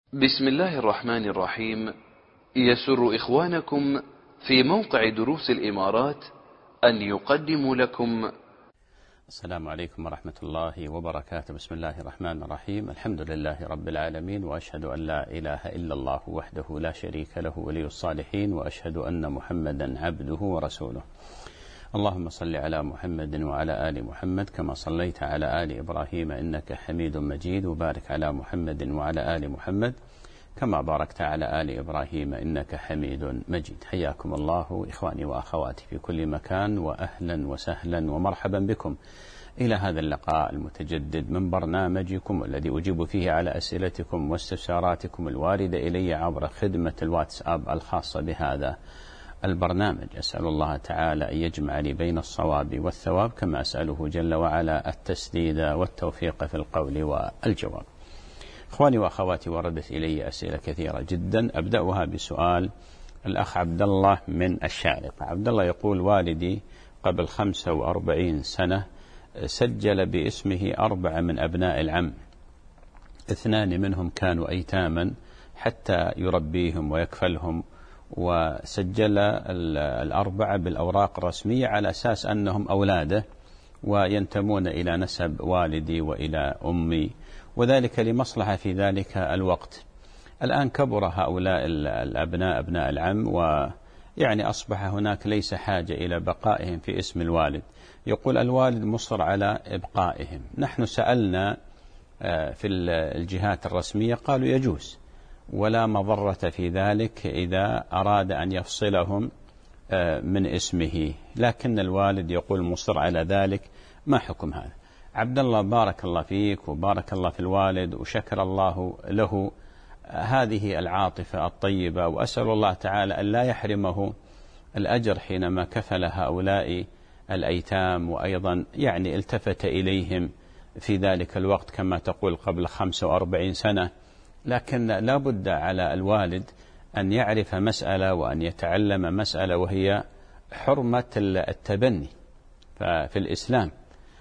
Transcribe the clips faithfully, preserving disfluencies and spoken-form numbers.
بسم الله الرحمن الرحيم. يسر إخوانكم في موقع دروس الإمارات أن يقدموا لكم. السلام عليكم ورحمة الله وبركاته. بسم الله الرحمن الرحيم. الحمد لله رب العالمين، وأشهد أن لا إله إلا الله وحده لا شريك له ولي الصالحين، وأشهد أن محمدا عبده ورسوله. اللهم صل على محمد وعلى آل محمد كما صليت على آل إبراهيم إنك حميد مجيد، وبارك على محمد وعلى آل محمد كما باركت على آل إبراهيم إنك حميد مجيد. حياكم الله إخواني وأخواتي في كل مكان، وأهلا وسهلا ومرحبا بكم إلى هذا اللقاء المتجدد من برنامجكم الذي أجيب فيه على أسئلتكم واستفساراتكم الواردة إلي عبر خدمة الواتساب الخاصة بهذا البرنامج. أسأل الله تعالى أن يجمع لي بين الصواب والثواب، كما أسأله جل وعلا التسديد والتوفيق في القول والجواب. إخواني وأخواتي، وردت إلي أسئلة كثيرة جدا، أبدأها بسؤال الأخ عبد الله من الشارقة. عبد الله يقول: والدي قبل خمسة وأربعين سنة سجل باسمه أربعة من أبناء العم، اثنان منهم كانوا أيتاما حتى يربيهم ويكفلهم، وسجل الأربعة بالأوراق الرسمية على أساس أنهم أولاده وينتمون إلى نسب والدي وإلى أمي، وذلك لمصلحة في ذلك الوقت. الآن كبر هؤلاء الأبناء أبناء العم، ويعني أصبح هناك ليس حاجة إلى بقائهم في اسم الوالد. يقول الوالد مصر على إبقائهم. نحن سألنا في الجهات الرسمية قالوا يجوز ولا مضرة في ذلك إذا أراد أن يفصلهم من اسمه، لكن الوالد يقول مصر على ذلك. ما حكم هذا؟ عبد الله، بارك الله فيك وبارك الله في الوالد، وشكر الله له هذه العاطفة الطيبة، وأسأل الله تعالى أن لا يحرمه الأجر حينما كفل هؤلاء الأيتام، وأيضا يعني التفت إليهم في ذلك الوقت كما تقول قبل خمسة وأربعين سنة. لكن لا بد على الوالد أن يعرف مسألة وأن يتعلم مسألة، وهي حرمة التبني في الإسلام.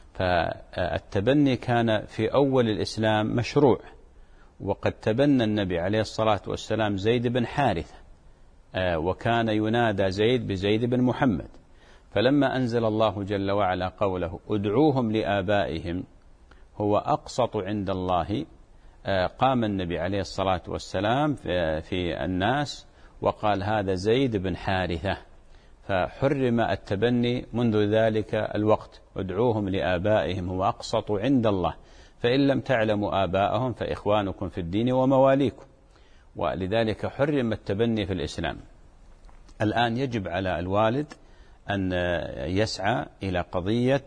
فالتبني كان في أول الإسلام مشروع، وقد تبنى النبي عليه الصلاة والسلام زيد بن حارثة، وكان ينادى زيد بزيد بن محمد. فلما أنزل الله جل وعلا قوله ادعوهم لآبائهم هو أقسط عند الله، قام النبي عليه الصلاة والسلام في الناس وقال هذا زيد بن حارثة، فحرم التبني منذ ذلك الوقت. ادعوهم لآبائهم هو أقسط عند الله، فإن لم تعلموا آباءهم فإخوانكم في الدين ومواليكم، ولذلك حرم التبني في الإسلام. الآن يجب على الوالد أن يسعى إلى قضية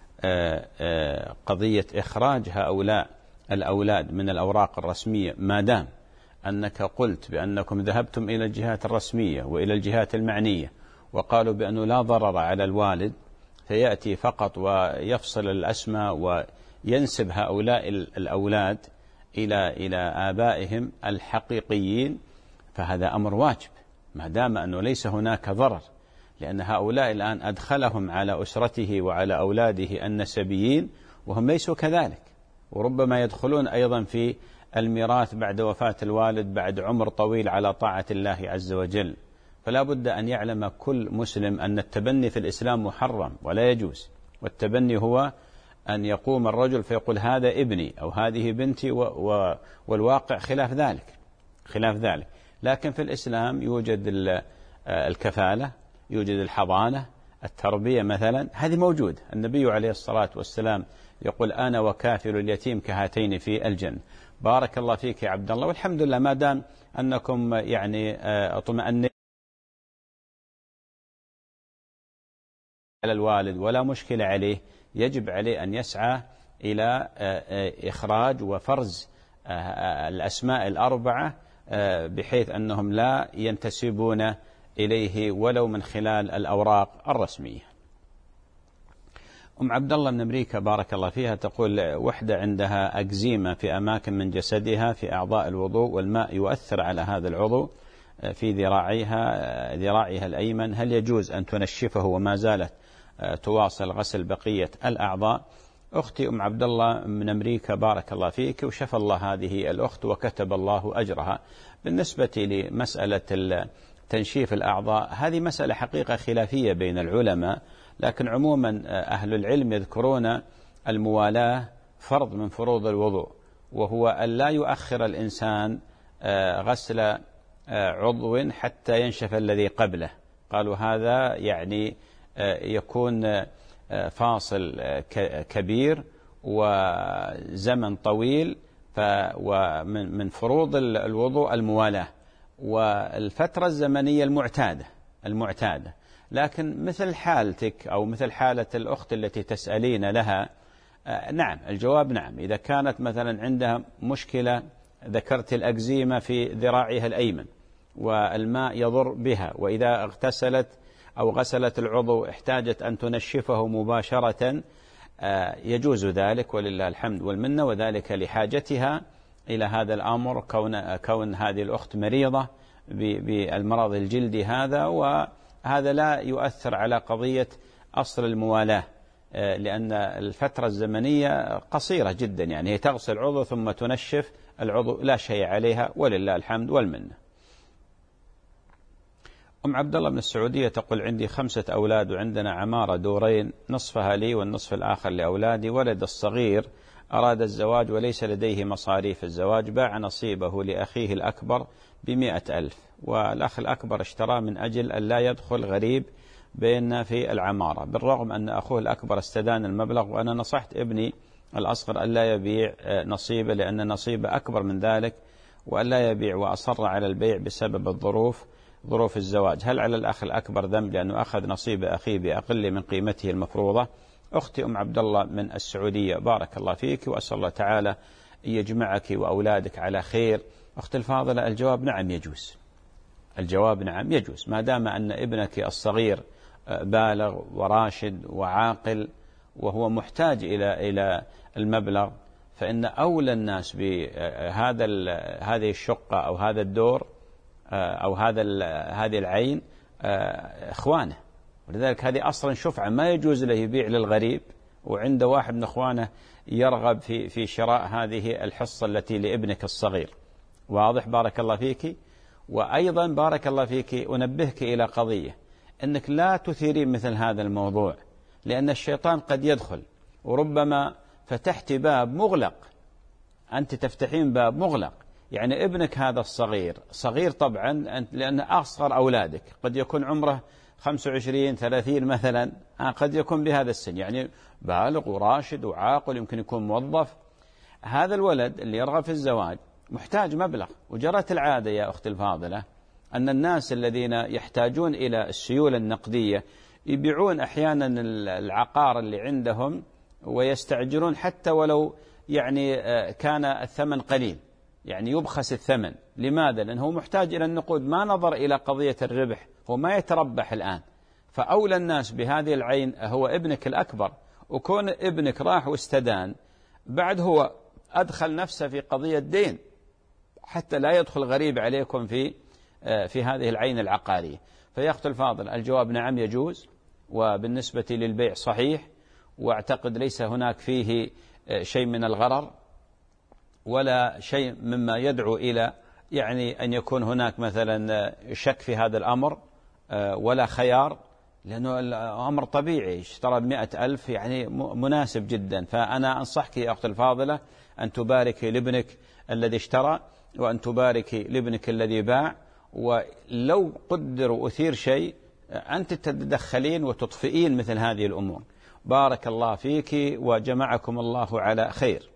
قضية إخراج هؤلاء الأولاد من الأوراق الرسمية، ما دام أنك قلت بأنكم ذهبتم إلى الجهات الرسمية وإلى الجهات المعنية وقالوا بأنه لا ضرر على الوالد، فيأتي فقط ويفصل الأسماء وينسب هؤلاء الأولاد إلى إلى آبائهم الحقيقيين، فهذا أمر واجب ما دام أنه ليس هناك ضرر، لأن هؤلاء الآن أدخلهم على أسرته وعلى أولاده النسبيين وهم ليسوا كذلك، وربما يدخلون أيضا في الميراث بعد وفاة الوالد بعد عمر طويل على طاعة الله عز وجل. فلا بد أن يعلم كل مسلم أن التبني في الإسلام محرم ولا يجوز. والتبني هو أن يقوم الرجل فيقول هذا ابني أو هذه بنتي، والواقع خلاف ذلك خلاف ذلك. لكن في الإسلام يوجد الكفالة، يوجد الحضانة، التربية مثلا، هذه موجود. النبي عليه الصلاة والسلام يقول أنا وكافل اليتيم كهاتين في الجنة. بارك الله فيك يا عبد الله، والحمد لله ما دام أنكم يعني اطمأنين على الوالد ولا مشكلة عليه، يجب عليه أن يسعى إلى إخراج وفرز الأسماء الأربعة بحيث أنهم لا ينتسبون إليه ولو من خلال الأوراق الرسمية. أم عبد الله من أمريكا بارك الله فيها تقول وحدة عندها أكزيما في أماكن من جسدها في أعضاء الوضوء، والماء يؤثر على هذا العضو في ذراعيها ذراعها الأيمن، هل يجوز أن تنشفه وما زالت تواصل غسل بقية الأعضاء؟ أختي أم عبد الله من أمريكا، بارك الله فيك وشفى الله هذه الأخت وكتب الله أجرها. بالنسبة لمسألة تنشيف الأعضاء هذه مسألة حقيقة خلافية بين العلماء، لكن عموما أهل العلم يذكرون الموالاة فرض من فروض الوضوء، وهو أن لا يؤخر الإنسان غسل عضو حتى ينشف الذي قبله. قالوا هذا يعني يكون فاصل كبير وزمن طويل، ومن فروض الوضوء الموالاة والفترة الزمنية المعتادة المعتادة لكن مثل حالتك أو مثل حالة الأخت التي تسألين لها، نعم الجواب نعم. إذا كانت مثلا عندها مشكلة، ذكرت الأكزيما في ذراعها الأيمن والماء يضر بها، وإذا اغتسلت أو غسلت العضو احتاجت أن تنشفه مباشرة، يجوز ذلك ولله الحمد والمنة، وذلك لحاجتها إلى هذا الأمر، كون, كون هذه الأخت مريضة بالمرض الجلدي هذا، وهذا لا يؤثر على قضية أصل الموالاة، لأن الفترة الزمنية قصيرة جدا، يعني هي تغسل العضو ثم تنشف العضو لا شيء عليها ولله الحمد والمنة. أم عبد الله من السعودية تقول عندي خمسة أولاد وعندنا عمارة دورين، نصفها لي والنصف الآخر لأولادي. ولد الصغير أراد الزواج وليس لديه مصاريف الزواج، باع نصيبه لأخيه الأكبر بمئة ألف، والأخ الأكبر اشتراه من أجل أن لا يدخل غريب بيننا في العمارة، بالرغم أن أخوه الأكبر استدان المبلغ، وأنا نصحت ابني الأصغر أن لا يبيع نصيبه لأن نصيبه أكبر من ذلك، وأن لا يبيع، وأصر على البيع بسبب الظروف ظروف الزواج. هل على الأخ الأكبر ذنب لأنه أخذ نصيب أخيه بأقل من قيمته المفروضة؟ أختي أم عبد الله من السعودية، بارك الله فيك وأسأل الله تعالى أن يجمعك وأولادك على خير. أختي الفاضلة، الجواب نعم يجوز، الجواب نعم يجوز، ما دام أن ابنك الصغير بالغ وراشد وعاقل وهو محتاج إلى إلى المبلغ، فإن أولى الناس بهذا هذه الشقة أو هذا الدور أو هذا هذه العين إخوانه، ولذلك هذه أصلا شفعة، ما يجوز له يبيع للغريب وعنده واحد من إخوانه يرغب في في شراء هذه الحصة التي لابنك الصغير. واضح؟ بارك الله فيك. وأيضا بارك الله فيك أنبهك إلى قضية، أنك لا تثيرين مثل هذا الموضوع، لأن الشيطان قد يدخل، وربما فتحت باب مغلق، أنت تفتحين باب مغلق. يعني ابنك هذا الصغير صغير طبعا لأن أصغر أولادك قد يكون عمره خمسة وعشرين ثلاثين مثلا، قد يكون بهذا السن، يعني بالغ وراشد وعاقل، يمكن يكون موظف. هذا الولد اللي يرغب في الزواج محتاج مبلغ، وجرت العادة يا أختي الفاضلة أن الناس الذين يحتاجون إلى السيولة النقدية يبيعون أحيانا العقار اللي عندهم ويستعجلون حتى ولو يعني كان الثمن قليل، يعني يبخس الثمن. لماذا؟ لأنه محتاج إلى النقود، ما نظر إلى قضية الربح، هو ما يتربح الآن. فأولى الناس بهذه العين هو ابنك الأكبر، وكون ابنك راح واستدان بعد هو أدخل نفسه في قضية دين حتى لا يدخل غريب عليكم في في هذه العين العقارية. فيا أختي الفاضل، الجواب نعم يجوز، وبالنسبة للبيع صحيح، واعتقد ليس هناك فيه شيء من الغرر ولا شيء مما يدعو إلى يعني أن يكون هناك مثلا شك في هذا الأمر ولا خيار، لأنه الأمر طبيعي، اشترى بمئة ألف يعني مناسب جدا. فأنا أنصحك يا أختي الفاضلة أن تباركي لابنك الذي اشترى، وأن تباركي لابنك الذي باع، ولو قدر وأثير شيء أنت تتدخلين وتطفئين مثل هذه الأمور. بارك الله فيك وجمعكم الله على خير.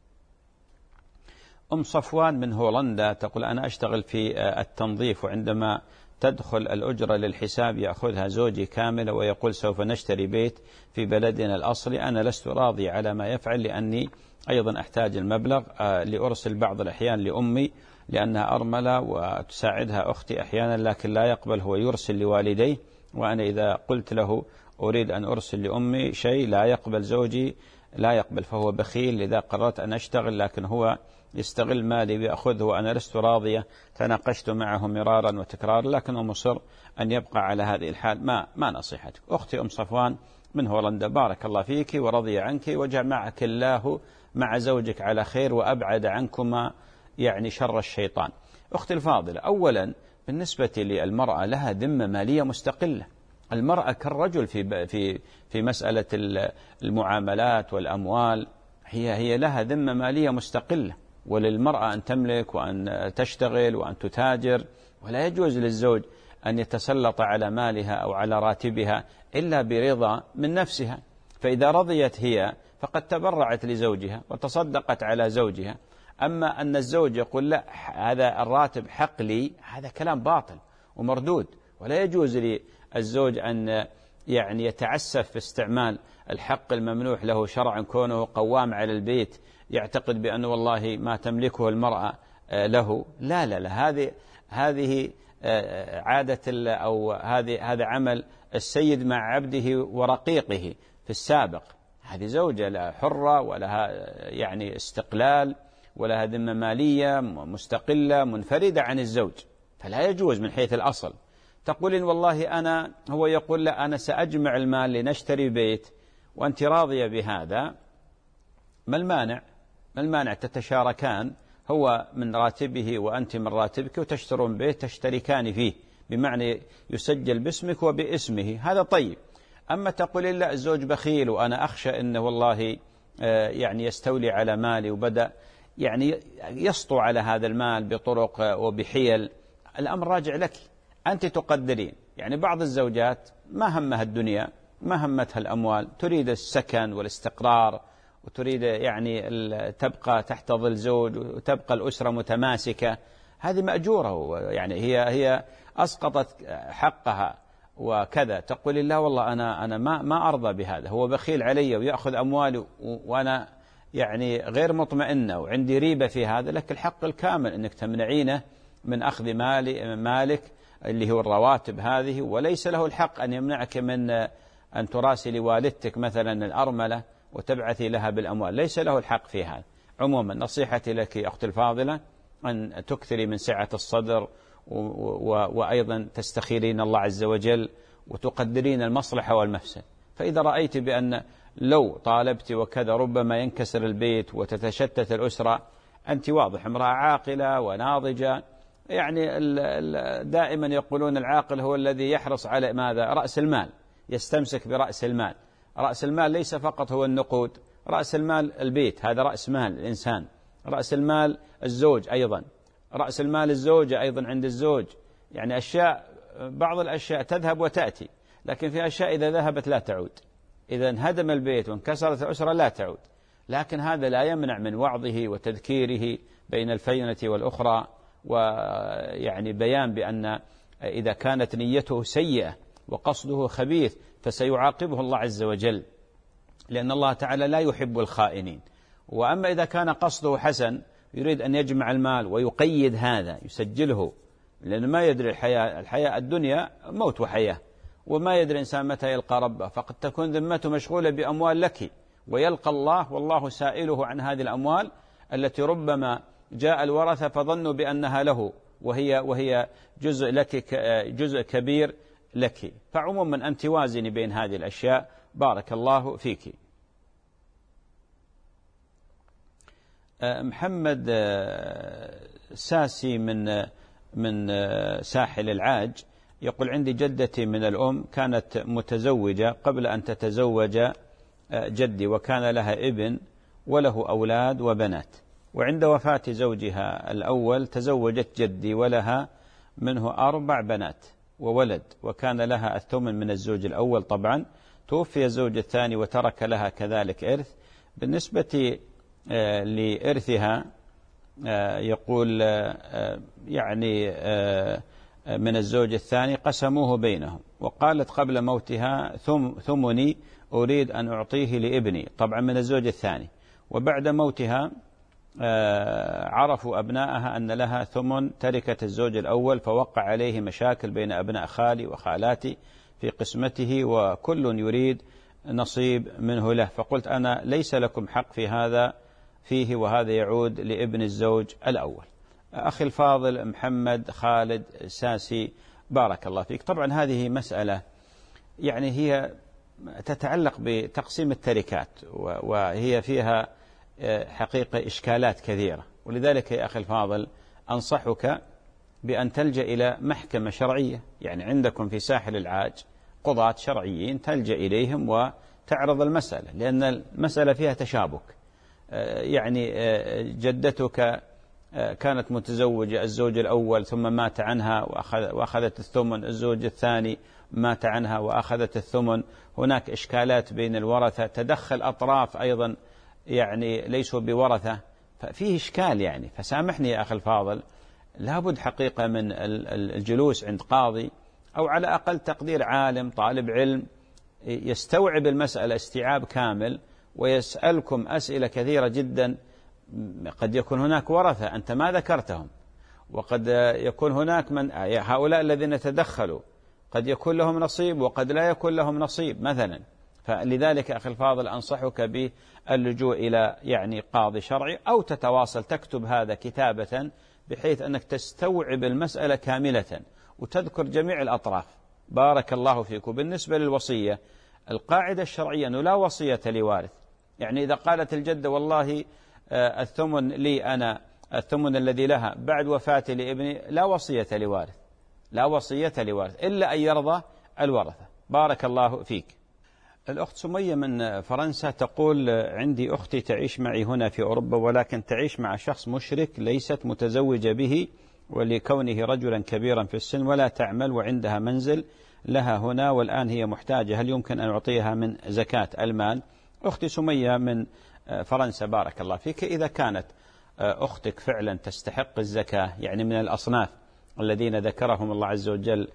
أم صفوان من هولندا تقول أنا أشتغل في التنظيف، وعندما تدخل الأجرة للحساب يأخذها زوجي كاملة ويقول سوف نشتري بيت في بلدنا الأصلي. أنا لست راضي على ما يفعل لأني أيضا أحتاج المبلغ لأرسل بعض الأحيان لأمي لأنها أرملة وتساعدها أختي أحيانا، لكن لا يقبل، هو يرسل لوالديه، وأنا إذا قلت له أريد أن أرسل لأمي شيء لا يقبل، زوجي لا يقبل، فهو بخيل. لذا قررت أن أشتغل، لكن هو يستغل مالي ويأخذه وأنا لست راضية. تناقشت معه مرارا وتكرارا لكنه مصر أن يبقى على هذه الحال. ما ما نصيحتك؟ أختي أم صفوان من هولندا، بارك الله فيك ورضي عنك وجمعك الله مع زوجك على خير وأبعد عنكما يعني شر الشيطان. أختي الفاضلة، أولا بالنسبة للمرأة لها ذمة مالية مستقلة. المرأة كالرجل في في في مسألة المعاملات والأموال، هي هي لها ذمة مالية مستقلة، وللمرأة أن تملك وأن تشتغل وأن تتاجر، ولا يجوز للزوج أن يتسلط على مالها أو على راتبها إلا برضا من نفسها. فإذا رضيت هي فقد تبرعت لزوجها وتصدقت على زوجها. أما أن الزوج يقول لا هذا الراتب حق لي، هذا كلام باطل ومردود، ولا يجوز للزوج أن يعني يتعسف في استعمال الحق الممنوح له شرعا كونه قوام على البيت، يعتقد بأنه والله ما تملكه المرأة له. لا لا لا، هذه هذه عادة أو هذه هذا عمل السيد مع عبده ورقيقه في السابق. هذه زوجة لا حرة ولها يعني استقلال ولها ذمة مالية مستقلة منفردة عن الزوج، فلا يجوز من حيث الأصل. تقولين والله أنا هو يقول لا أنا سأجمع المال لنشتري بيت وأنت راضية بهذا، ما المانع؟ ما المانع تتشاركان، هو من راتبه وأنت من راتبك وتشترون بيت تشتركان فيه، بمعنى يسجل باسمك وباسمه، هذا طيب. أما تقولين لا الزوج بخيل وأنا أخشى أنه والله يعني يستولي على مالي وبدأ يعني يسطو على هذا المال بطرق وبحيل، الأمر راجع لك أنت تقدرين. يعني بعض الزوجات ما همها الدنيا، ما همتها الأموال، تريد السكن والاستقرار وتريد يعني تبقى تحت ظل زوج وتبقى الأسرة متماسكة، هذه مأجورة، يعني هي هي أسقطت حقها وكذا. تقول لا والله أنا أنا ما ما أرضى بهذا، هو بخيل علي ويأخذ أموالي وأنا يعني غير مطمئنة وعندي ريبة في هذا. لك الحق الكامل أنك تمنعينه من أخذ مالي مالك اللي هو الرواتب هذه، وليس له الحق أن يمنعك من أن تراسلي والدتك مثلا الأرملة وتبعثي لها بالأموال، ليس له الحق في هذا. عموما نصيحتي لك أختي الفاضلة أن تكثري من سعة الصدر وأيضا تستخيرين الله عز وجل وتقدرين المصلحة والمفسد. فإذا رأيت بأن لو طالبت وكذا ربما ينكسر البيت وتتشتت الأسرة، أنت واضح امرأة عاقلة وناضجة، يعني دائما يقولون العاقل هو الذي يحرص على ماذا؟ رأس المال، يستمسك برأس المال. رأس المال ليس فقط هو النقود، رأس المال البيت هذا رأس مال الإنسان، رأس المال الزوج أيضا، رأس المال الزوجة أيضا عند الزوج. يعني أشياء، بعض الأشياء تذهب وتأتي، لكن في أشياء إذا ذهبت لا تعود، إذا انهدم البيت وانكسرت الأسرة لا تعود. لكن هذا لا يمنع من وعظه وتذكيره بين الفينة والأخرى، ويعني بيان بأن إذا كانت نيته سيئة وقصده خبيث فسيعاقبه الله عز وجل، لأن الله تعالى لا يحب الخائنين. وأما إذا كان قصده حسن يريد أن يجمع المال ويقيد هذا يسجله، لأنه ما يدري الحياة الحياة الدنيا موت وحياة، وما يدري إنسان متى يلقى ربه، فقد تكون ذمته مشغولة بأموال لك ويلقى الله والله سائله عن هذه الأموال التي ربما جاء الورثة فظنوا بأنها له وهي وهي جزء لك، جزء كبير لك. فعموما أنت وازني بين هذه الأشياء، بارك الله فيك. محمد ساسي من من ساحل العاج يقول عندي جدتي من الأم كانت متزوجة قبل أن تتزوج جدي، وكان لها ابن وله أولاد وبنات، وعند وفاة زوجها الأول تزوجت جدي ولها منه أربع بنات وولد، وكان لها الثمن من الزوج الأول. طبعا توفي الزوج الثاني وترك لها كذلك إرث. بالنسبة لإرثها يقول يعني من الزوج الثاني قسموه بينهم، وقالت قبل موتها ثمني أريد أن أعطيه لابني، طبعا من الزوج الثاني. وبعد موتها عرفوا أبنائها أن لها ثمن تركة الزوج الأول، فوقع عليه مشاكل بين أبناء خالي وخالاتي في قسمته، وكل يريد نصيب منه له. فقلت أنا ليس لكم حق في هذا، فيه، وهذا يعود لابن الزوج الأول. أخي الفاضل محمد خالد ساسي، بارك الله فيك. طبعا هذه مسألة يعني هي تتعلق بتقسيم التركات، وهي فيها حقيقة إشكالات كثيرة، ولذلك يا أخي الفاضل أنصحك بأن تلجأ إلى محكمة شرعية. يعني عندكم في ساحل العاج قضاة شرعيين تلجأ إليهم وتعرض المسألة، لأن المسألة فيها تشابك. يعني جدتك كانت متزوجة الزوج الأول ثم مات عنها وأخذت الثمن، الزوج الثاني مات عنها وأخذت الثمن. هناك إشكالات بين الورثة، تدخل أطراف أيضا يعني ليسوا بورثة، ففيه إشكال يعني. فسامحني يا أخي الفاضل، لابد حقيقة من الجلوس عند قاضي، أو على أقل تقدير عالم طالب علم يستوعب المسألة استيعاب كامل، ويسألكم أسئلة كثيرة جدا. قد يكون هناك ورثة أنت ما ذكرتهم، وقد يكون هناك من هؤلاء الذين تدخلوا قد يكون لهم نصيب وقد لا يكون لهم نصيب مثلا. فلذلك أخي الفاضل أنصحك باللجوء إلى يعني قاضي شرعي، أو تتواصل تكتب هذا كتابة بحيث أنك تستوعب المسألة كاملة وتذكر جميع الأطراف. بارك الله فيك. وبالنسبة للوصية، القاعدة الشرعية أنه لا وصية لوارث. يعني إذا قالت الجدة والله الثمن لي أنا، الثمن الذي لها بعد وفاتي لابني، لا وصية لوارث، لا وصية لوارث إلا أن يرضى الورثة. بارك الله فيك. الأخت سمية من فرنسا تقول: عندي أختي تعيش معي هنا في أوروبا، ولكن تعيش مع شخص مشرك ليست متزوجة به، ولكونه رجلا كبيرا في السن ولا تعمل، وعندها منزل لها هنا، والآن هي محتاجة، هل يمكن أن أعطيها من زكاة المال؟ أختي سمية من فرنسا، بارك الله فيك، إذا كانت أختك فعلا تستحق الزكاة، يعني من الأصناف الذين ذكرهم الله عز وجل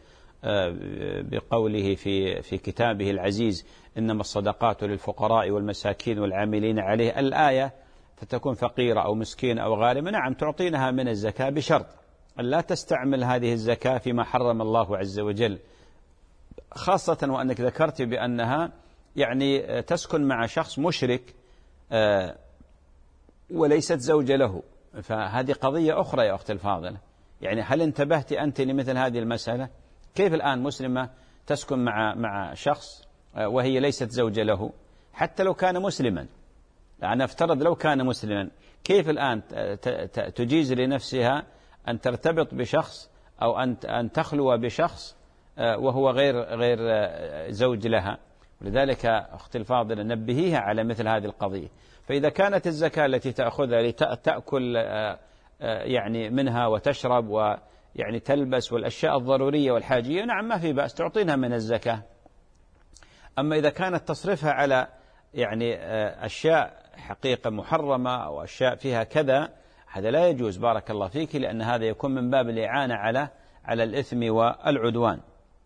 بقوله في في كتابه العزيز: إنما الصدقات للفقراء والمساكين والعاملين عليه، الآية، فتكون فقيرة أو مسكينة أو غارمة، نعم تعطينها من الزكاة بشرط أن لا تستعمل هذه الزكاة فيما حرم الله عز وجل، خاصة وأنك ذكرت بأنها يعني تسكن مع شخص مشرك وليست زوجة له. فهذه قضية أخرى يا أختي الفاضلة. يعني هل انتبهت أنت لمثل هذه المسألة؟ كيف الآن مسلمة تسكن مع مع شخص وهي ليست زوجة له، حتى لو كان مسلما؟ أنا أفترض لو كان مسلما، كيف الآن تجيز لنفسها أن ترتبط بشخص أو أن أن تخلو بشخص وهو غير غير زوج لها؟ ولذلك أختي الفاضلة نبهيها على مثل هذه القضية. فإذا كانت الزكاة التي تأخذها لتأكل يعني منها وتشرب ويعني تلبس والأشياء الضرورية والحاجية، نعم ما في بأس تعطينها من الزكاة. أما إذا كانت تصرفها على يعني أشياء حقيقة محرمة أو أشياء فيها كذا، هذا لا يجوز، بارك الله فيك، لأن هذا يكون من باب الإعانة على على الإثم والعدوان.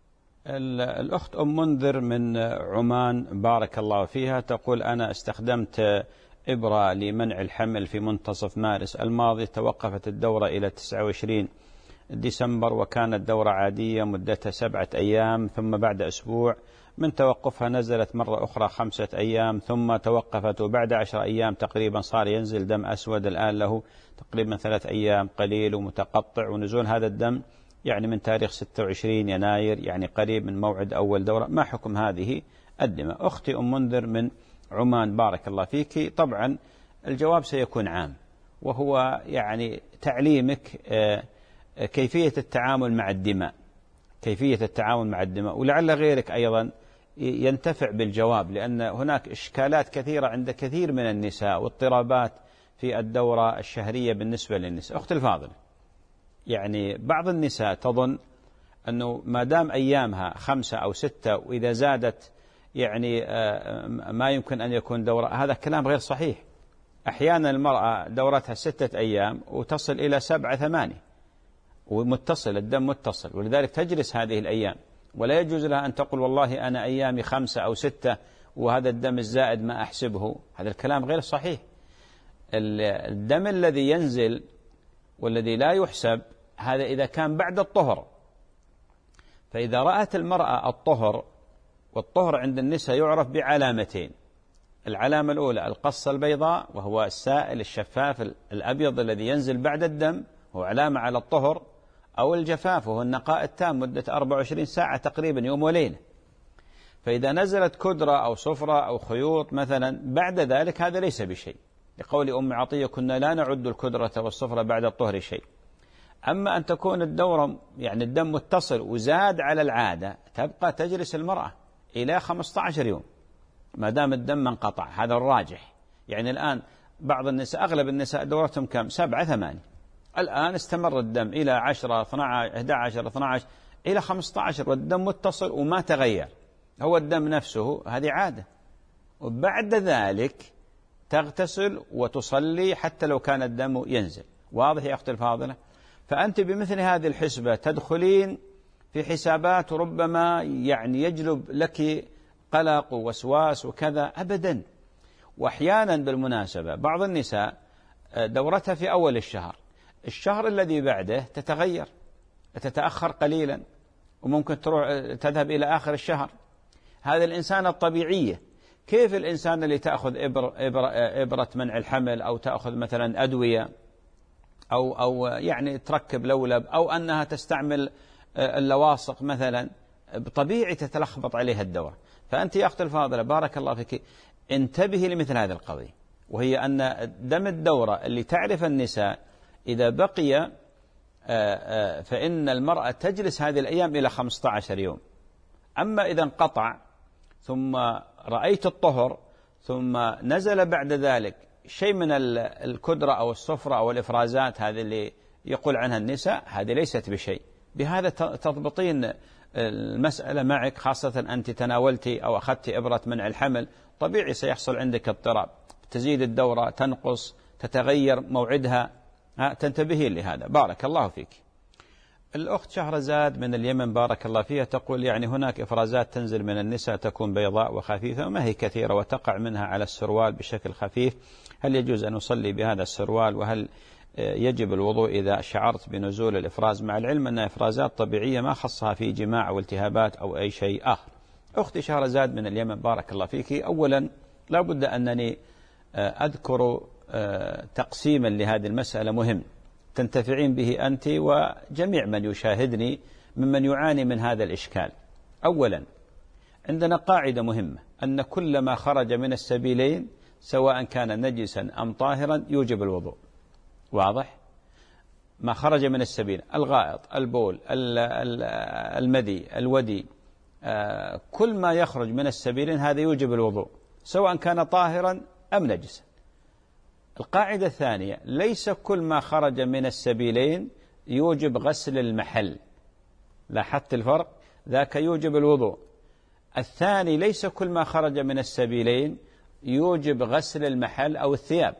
الأخت أم منذر من عمان، بارك الله فيها، تقول: أنا استخدمت إبرة لمنع الحمل في منتصف مارس الماضي، توقفت الدورة إلى تسعة وعشرين ديسمبر، وكانت دورة عادية مدتها سبعة أيام، ثم بعد أسبوع من توقفها نزلت مرة أخرى خمسة أيام، ثم توقفت، وبعد عشر أيام تقريبا صار ينزل دم أسود، الآن له تقريبا ثلاث أيام قليل ومتقطع، ونزول هذا الدم يعني من تاريخ ستة وعشرين يناير، يعني قريب من موعد أول دورة. ما حكم هذه الدماء؟ أختي أم منذر من عمان، بارك الله فيك. طبعا الجواب سيكون عام، وهو يعني تعليمك كيفية التعامل مع الدماء، كيفية التعامل مع الدماء، ولعل غيرك أيضا ينتفع بالجواب، لأن هناك إشكالات كثيرة عند كثير من النساء واضطرابات في الدورة الشهرية بالنسبة للنساء. أختي الفاضل، يعني بعض النساء تظن أنه ما دام أيامها خمسة أو ستة، وإذا زادت يعني ما يمكن أن يكون دورة. هذا كلام غير صحيح. أحيانا المرأة دورتها ستة أيام وتصل إلى سبعة ثمانية، ومتصل الدم متصل، ولذلك تجلس هذه الأيام، ولا يجوز لها أن تقول والله أنا أيامي خمسة أو ستة وهذا الدم الزائد ما أحسبه. هذا الكلام غير صحيح. الدم الذي ينزل والذي لا يحسب هذا إذا كان بعد الطهر. فإذا رأت المرأة الطهر، والطهر عند النساء يعرف بعلامتين: العلامة الأولى القصة البيضاء، وهو السائل الشفاف الأبيض الذي ينزل بعد الدم، هو علامة على الطهر، أو الجفاف وهو النقاء التام مدة أربع وعشرين ساعة تقريبا، يوم وليلة. فإذا نزلت كدرة أو صفرة أو خيوط مثلا بعد ذلك هذا ليس بشيء، لقول أم عطية كنا لا نعد الكدرة والصفرة بعد الطهر شيء. أما أن تكون الدورة يعني الدم متصل وزاد على العادة، تبقى تجلس المرأة إلى خمسة عشر يوم ما دام الدم ما انقطع، هذا الراجح. يعني الآن بعض النساء، أغلب النساء دورتهم كم؟ سبعة ثمانية. الآن استمر الدم إلى عشرة اثنا عشر أحد عشر اثنا عشر إلى خمسة عشر والدم متصل وما تغير، هو الدم نفسه، هذه عادة. وبعد ذلك تغتسل وتصلي حتى لو كان الدم ينزل. واضح يا أختي الفاضلة؟ فأنت بمثل هذه الحسبة تدخلين في حسابات ربما يعني يجلب لك قلق ووسواس وكذا. أبدا. وأحيانا بالمناسبة بعض النساء دورتها في أول الشهر، الشهر الذي بعده تتغير، تتأخر قليلا، وممكن تروح تذهب إلى آخر الشهر. هذا الإنسان الطبيعية. كيف الإنسان اللي تأخذ إبر إبرة, إبرة منع الحمل، أو تأخذ مثلا أدوية، أو أو يعني تركب لولب، أو أنها تستعمل اللواصق مثلا، طبيعي تتلخبط عليها الدورة. فأنت يا أختي الفاضلة بارك الله فيك انتبهي لمثل هذه القضية، وهي أن دم الدورة اللي تعرف النساء إذا بقي فإن المرأة تجلس هذه الأيام إلى خمسة عشر يوم. أما إذا انقطع ثم رأيت الطهر ثم نزل بعد ذلك شيء من الكدرة أو الصفرة أو الإفرازات، هذه اللي يقول عنها النساء، هذه ليست بشيء. بهذا تضبطين المسألة معك، خاصة أنت تناولتي أو أخذت إبرة منع الحمل، طبيعي سيحصل عندك اضطراب، تزيد الدورة، تنقص، تتغير موعدها، تنتبهين لهذا. بارك الله فيك. الأخت شهرزاد من اليمن بارك الله فيها تقول يعني هناك إفرازات تنزل من النساء تكون بيضاء وخفيفة وما هي كثيرة وتقع منها على السروال بشكل خفيف، هل يجوز أن أصلي بهذا السروال؟ وهل يجب الوضوء إذا شعرت بنزول الإفراز، مع العلم أنها إفرازات طبيعية ما خصها في جماع أو التهابات أو أي شيء آخر؟ أختي شهرزاد من اليمن بارك الله فيك، أولا لا بد أنني أذكر تقسيما لهذه المسألة مهم تنتفعين به أنت وجميع من يشاهدني ممن يعاني من هذا الإشكال. أولا عندنا قاعدة مهمة أن كل ما خرج من السبيلين سواء كان نجسا أم طاهرا يوجب الوضوء. واضح؟ ما خرج من السبيل، الغائط، البول، المذي، الودي، كل ما يخرج من السبيلين هذا يوجب الوضوء سواء كان طاهرا أم نجسا. القاعدة الثانية ليس كل ما خرج من السبيلين يوجب غسل المحل، لاحظت الفرق؟ ذاك يوجب الوضوء. الثاني ليس كل ما خرج من السبيلين يوجب غسل المحل أو الثياب،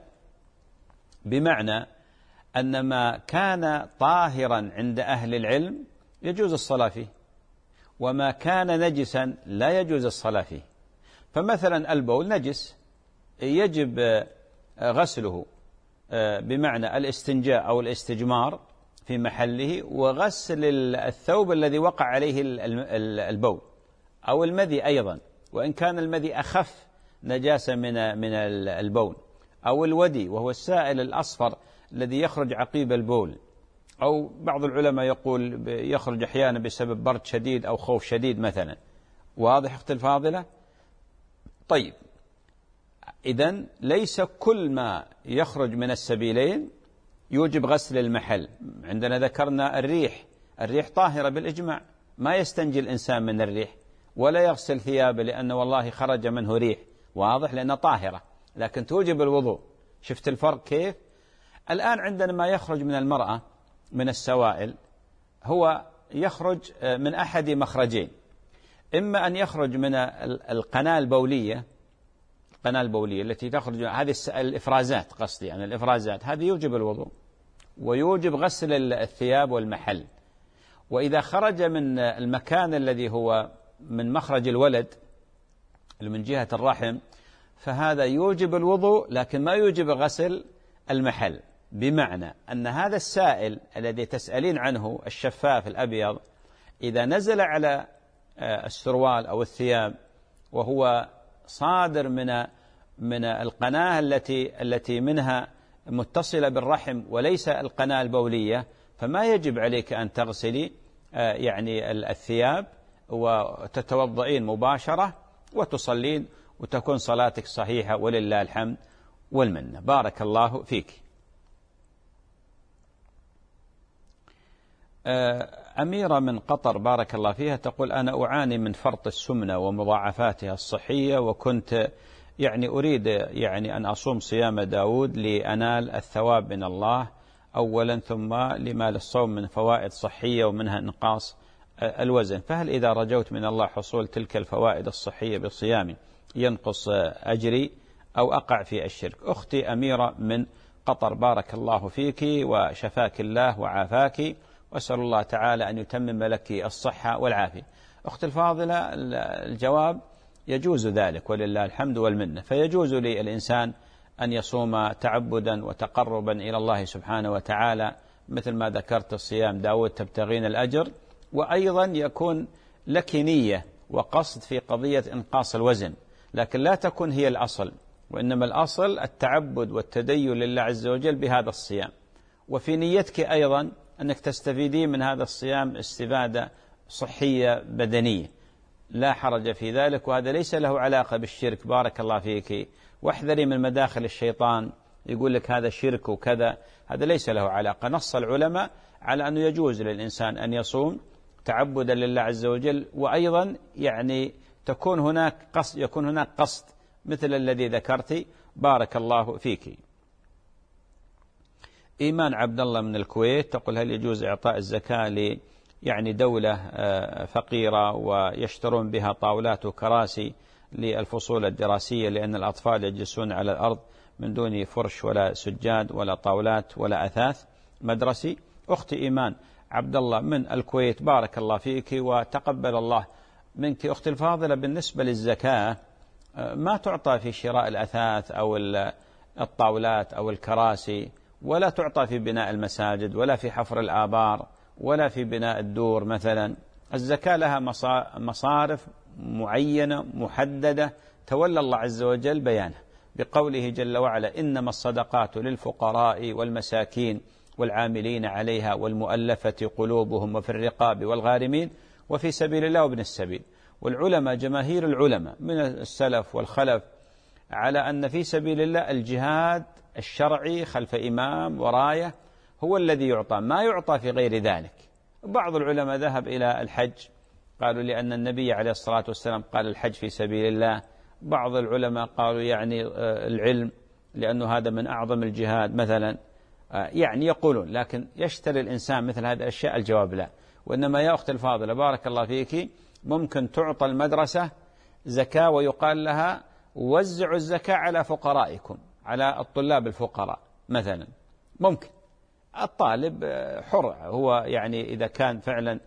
بمعنى أن ما كان طاهرا عند أهل العلم يجوز الصلاة فيه، وما كان نجسا لا يجوز الصلاة فيه. فمثلا البول نجس يجب غسله بمعنى الاستنجاء أو الاستجمار في محله، وغسل الثوب الذي وقع عليه البول، أو المذي أيضا وإن كان المذي أخف نجاسة من من البول، أو الودي وهو السائل الأصفر الذي يخرج عقيب البول، أو بعض العلماء يقول يخرج أحيانا بسبب برد شديد أو خوف شديد مثلا. واضح أختي الفاضلة؟ طيب، إذن ليس كل ما يخرج من السبيلين يوجب غسل المحل. عندنا ذكرنا الريح، الريح طاهرة بالإجماع، ما يستنجي الإنسان من الريح ولا يغسل ثيابه لأنه والله خرج منه ريح، واضح، لأنها طاهرة، لكن توجب الوضوء. شفت الفرق كيف؟ الآن عندنا ما يخرج من المرأة من السوائل هو يخرج من أحد مخرجين، إما أن يخرج من القناة البولية، القناة البولية التي تخرج هذه الإفرازات، قصدي يعني الإفرازات، هذه يوجب الوضوء ويوجب غسل الثياب والمحل. وإذا خرج من المكان الذي هو من مخرج الولد من جهة الرحم فهذا يوجب الوضوء لكن ما يوجب غسل المحل، بمعنى أن هذا السائل الذي تسألين عنه الشفاف الأبيض إذا نزل على السروال أو الثياب وهو صادر من من القناة التي التي منها متصلة بالرحم وليس القناة البولية، فما يجب عليك أن تغسلي يعني الثياب وتتوضئين مباشرة وتصلين وتكون صلاتك صحيحة ولله الحمد والمنة. بارك الله فيك. أميرة من قطر بارك الله فيها تقول: أنا أعاني من فرط السمنة ومضاعفاتها الصحية، وكنت يعني أريد يعني أن أصوم صيام داود لأنال الثواب من الله أولا، ثم لما للصوم من فوائد صحية ومنها إنقاص الوزن، فهل إذا رجوت من الله حصول تلك الفوائد الصحية بصيامي ينقص أجري أو أقع في الشرك؟ أختي أميرة من قطر بارك الله فيك وشفاك الله وعافاك، وأسأل الله تعالى أن يتمم لك الصحة والعافية. أختي الفاضلة، الجواب يجوز ذلك ولله الحمد والمنة، فيجوز للإنسان أن يصوم تعبدا وتقربا إلى الله سبحانه وتعالى مثل ما ذكرت الصيام داود تبتغين الأجر، وأيضا يكون لك نية وقصد في قضية إنقاص الوزن، لكن لا تكون هي الأصل، وإنما الأصل التعبد والتدين لله عز وجل بهذا الصيام، وفي نيتك أيضا أنك تستفيدين من هذا الصيام استفادة صحية بدنية، لا حرج في ذلك، وهذا ليس له علاقة بالشرك. بارك الله فيك. واحذري من مداخل الشيطان يقول لك هذا شرك وكذا، هذا ليس له علاقة. نص العلماء على أنه يجوز للإنسان أن يصوم تعبدا لله عز وجل، وأيضا يعني تكون هناك قصد يكون هناك قصد مثل الذي ذكرت. بارك الله فيك. إيمان عبد الله من الكويت تقول: هل يجوز إعطاء الزكاة ل يعني دولة فقيرة ويشترون بها طاولات وكراسي للفصول الدراسية، لأن الأطفال يجلسون على الأرض من دون فرش ولا سجاد ولا طاولات ولا أثاث مدرسي؟ أختي إيمان عبد الله من الكويت بارك الله فيك وتقبل الله منك. أختي الفاضلة، بالنسبة للزكاة ما تعطى في شراء الأثاث أو الطاولات أو الكراسي، ولا تعطى في بناء المساجد ولا في حفر الآبار ولا في بناء الدور مثلا. الزكاة لها مصارف معينة محددة تولى الله عز وجل بيانها بقوله جل وعلا: إنما الصدقات للفقراء والمساكين والعاملين عليها والمؤلفة قلوبهم وفي الرقاب والغارمين وفي سبيل الله وابن السبيل. والعلماء جماهير العلماء من السلف والخلف على أن في سبيل الله الجهاد الشرعي خلف إمام وراية هو الذي يعطى، ما يعطى في غير ذلك. بعض العلماء ذهب إلى الحج، قالوا لأن النبي عليه الصلاة والسلام قال الحج في سبيل الله. بعض العلماء قالوا يعني العلم لأنه هذا من أعظم الجهاد مثلا، يعني يقولون. لكن يشتري الإنسان مثل هذه الأشياء؟ الجواب لا. وإنما يا أخت الفاضلة بارك الله فيك، ممكن تعطى المدرسة زكاة ويقال لها وزعوا الزكاة على فقرائكم، على الطلاب الفقراء مثلا. ممكن الطالب حر هو، يعني إذا كان فعلا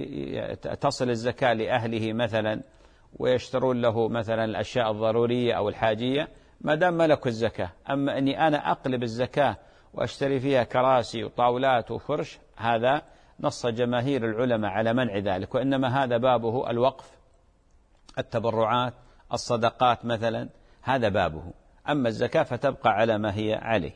تصل الزكاة لأهله مثلا ويشترون له مثلا الأشياء الضرورية أو الحاجية، ما دام ملك الزكاة. أما أني أنا أقلب الزكاة وأشتري فيها كراسي وطاولات وفرش، هذا نص جماهير العلماء على منع ذلك، وإنما هذا بابه الوقف، التبرعات، الصدقات مثلا، هذا بابه. أما الزكاة فتبقى على ما هي عليه.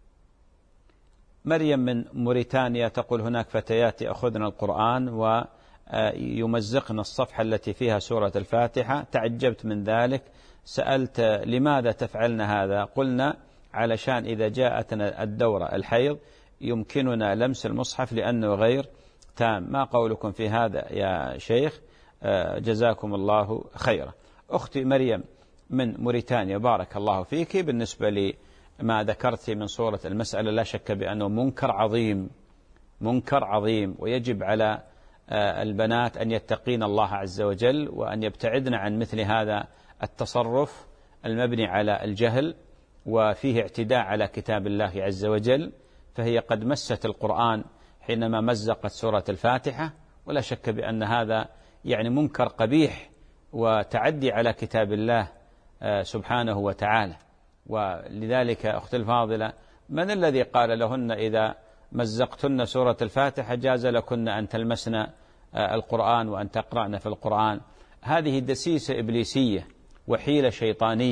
مريم من موريتانيا تقول: هناك فتيات يأخذن القرآن ويمزقن الصفحة التي فيها سورة الفاتحة، تعجبت من ذلك، سألت لماذا تفعلن هذا؟ قلنا علشان إذا جاءتنا الدورة الحيض يمكننا لمس المصحف لأنه غير تام. ما قولكم في هذا يا شيخ؟ جزاكم الله خيرا. أختي مريم من موريتانيا بارك الله فيك، بالنسبة لما ذكرت من صورة المسألة لا شك بأنه منكر عظيم، منكر عظيم، ويجب على البنات أن يتقين الله عز وجل وأن يبتعدن عن مثل هذا التصرف المبني على الجهل وفيه اعتداء على كتاب الله عز وجل. فهي قد مست القرآن حينما مزقت سورة الفاتحة، ولا شك بأن هذا يعني منكر قبيح وتعدي على كتاب الله سبحانه وتعالى. ولذلك أختي الفاضلة، من الذي قال لهن إذا مزقتن سورة الفاتحة جاز لكن أن تلمسن القرآن وأن تقرأن في القرآن؟ هذه دسيسة إبليسية وحيلة شيطانية،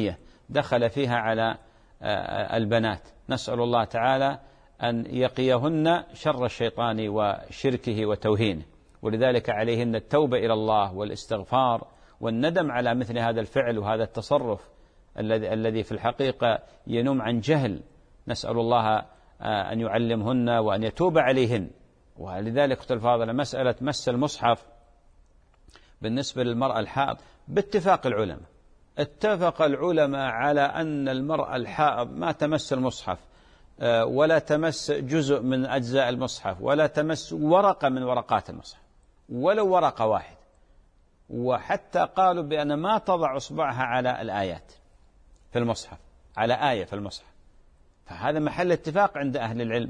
دخل فيها على البنات. نسأل الله تعالى أن يقيهن شر الشيطان وشركه وتوهينه، ولذلك عليهن التوبة إلى الله والاستغفار والندم على مثل هذا الفعل وهذا التصرف الذي الذي في الحقيقة ينم عن جهل. نسأل الله أن يعلمهن وأن يتوب عليهن. ولذلك أختي الفاضلة مسألة مس المصحف بالنسبة للمرأة الحائض باتفاق العلماء، اتفق العلماء على أن المرأة الحائض ما تمس المصحف ولا تمس جزء من أجزاء المصحف ولا تمس ورقة من ورقات المصحف ولو ورقة واحد، وحتى قالوا بأن ما تضع إصبعها على الآيات في المصحف، على آية في المصحف. فهذا محل اتفاق عند أهل العلم.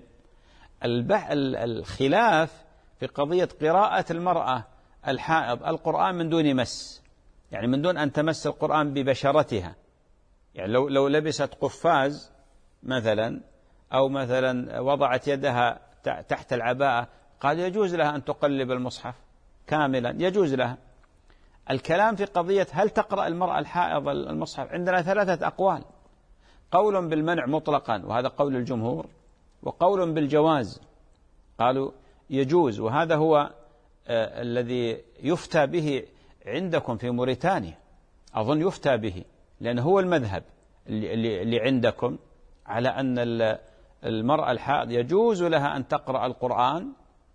الخلاف في قضية قراءة المرأة الحائض القرآن من دون مس، يعني من دون أن تمس القرآن ببشرتها. يعني لو لو لبست قفاز مثلا أو مثلا وضعت يدها تحت العباءة قال يجوز لها أن تقلب المصحف كاملا، يجوز لها. الكلام في قضية هل تقرأ المرأة الحائض المصحف، عندنا ثلاثة أقوال: قول بالمنع مطلقا وهذا قول الجمهور، وقول بالجواز قالوا يجوز، وهذا هو آه الذي يفتى به عندكم في موريتانيا، أظن يفتى به لأنه هو المذهب اللي, اللي عندكم على أن المرأة الحائض يجوز لها أن تقرأ القرآن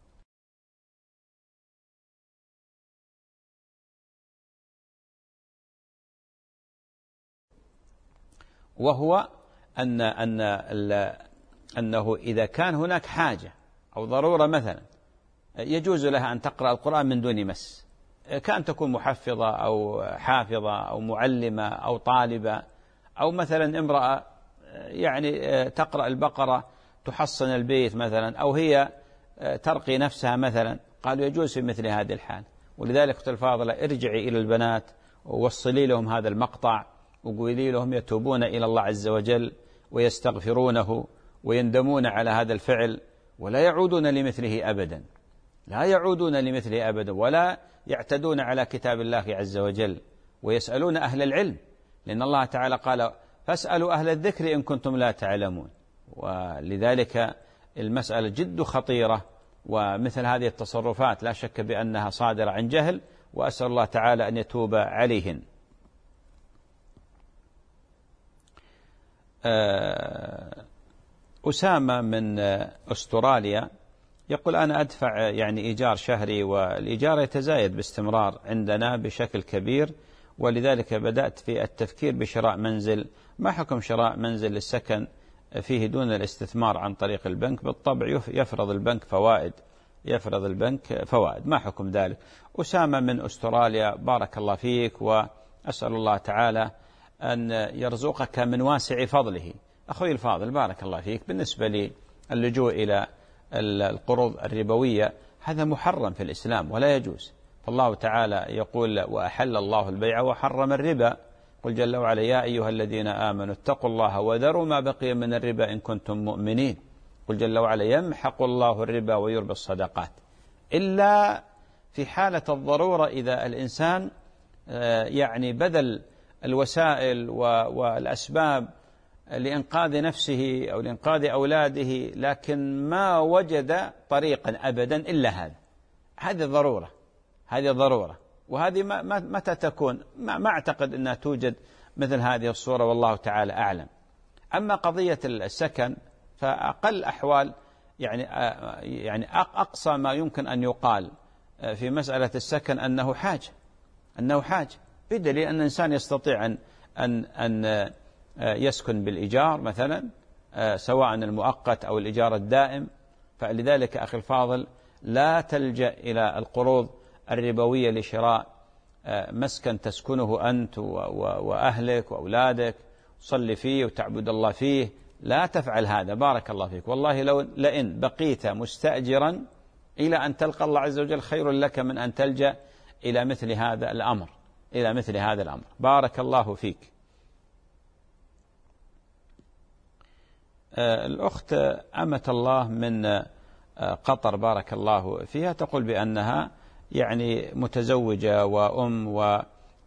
وهو أن أن أنه إذا كان هناك حاجة أو ضرورة مثلا يجوز لها أن تقرأ القرآن من دون مس، كان تكون محفظة أو حافظة أو معلمة أو طالبة أو مثلا امرأة يعني تقرأ البقرة تحصن البيت مثلا، أو هي ترقي نفسها مثلا، قالوا يجوز في مثل هذه الحال. ولذلك أختي الفاضلة ارجعي إلى البنات ووصلي لهم هذا المقطع وقولي لهم يتوبون إلى الله عز وجل ويستغفرونه ويندمون على هذا الفعل ولا يعودون لمثله أبدا، لا يعودون لمثله أبدا، ولا يعتدون على كتاب الله عز وجل، ويسألون أهل العلم، لأن الله تعالى قال فاسألوا أهل الذكر إن كنتم لا تعلمون. ولذلك المسألة جد خطيرة، ومثل هذه التصرفات لا شك بأنها صادرة عن جهل، وأسأل الله تعالى أن يتوب عليهن. أسامة من أستراليا يقول أنا أدفع يعني إيجار شهري، والإيجار يتزايد باستمرار عندنا بشكل كبير، ولذلك بدأت في التفكير بشراء منزل. ما حكم شراء منزل للسكن فيه دون الاستثمار عن طريق البنك؟ بالطبع يفرض البنك فوائد، يفرض البنك فوائد، ما حكم ذلك؟ أسامة من أستراليا، بارك الله فيك، وأسأل الله تعالى أن يرزقك من واسع فضله. أخوي الفاضل بارك الله فيك، بالنسبة للجوء إلى القروض الربوية هذا محرم في الإسلام ولا يجوز. فالله تعالى يقول وأحل الله البيع وحرم الربا، قل جل وعلا يا أيها الذين آمنوا اتقوا الله وذروا ما بقي من الربا إن كنتم مؤمنين، قل جل وعلا يمحق الله الربا ويربي الصدقات، إلا في حالة الضرورة إذا الإنسان يعني بذل الوسائل والأسباب لإنقاذ نفسه أو لإنقاذ أولاده لكن ما وجد طريقا أبدا إلا هذا، هذه ضرورة، هذه ضرورة، وهذه متى تكون؟ ما, ما أعتقد أنها توجد مثل هذه الصورة، والله تعالى أعلم. أما قضية السكن فأقل أحوال يعني يعني أقصى ما يمكن أن يقال في مسألة السكن أنه حاجة، أنه حاجة، بدليل أن الإنسان يستطيع أن أن أن يسكن بالإيجار مثلا، سواء المؤقت أو الإيجار الدائم. فلذلك أخي الفاضل لا تلجأ إلى القروض الربوية لشراء مسكن تسكنه أنت وأهلك وأولادك، تصلي فيه وتعبد الله فيه، لا تفعل هذا، بارك الله فيك. والله لو لئن بقيت مستأجرا إلى أن تلقى الله عز وجل خير لك من أن تلجأ إلى مثل هذا الأمر، إلى مثل هذا الأمر، بارك الله فيك. الأخت أمة الله من قطر بارك الله فيها تقول بأنها يعني متزوجة وأم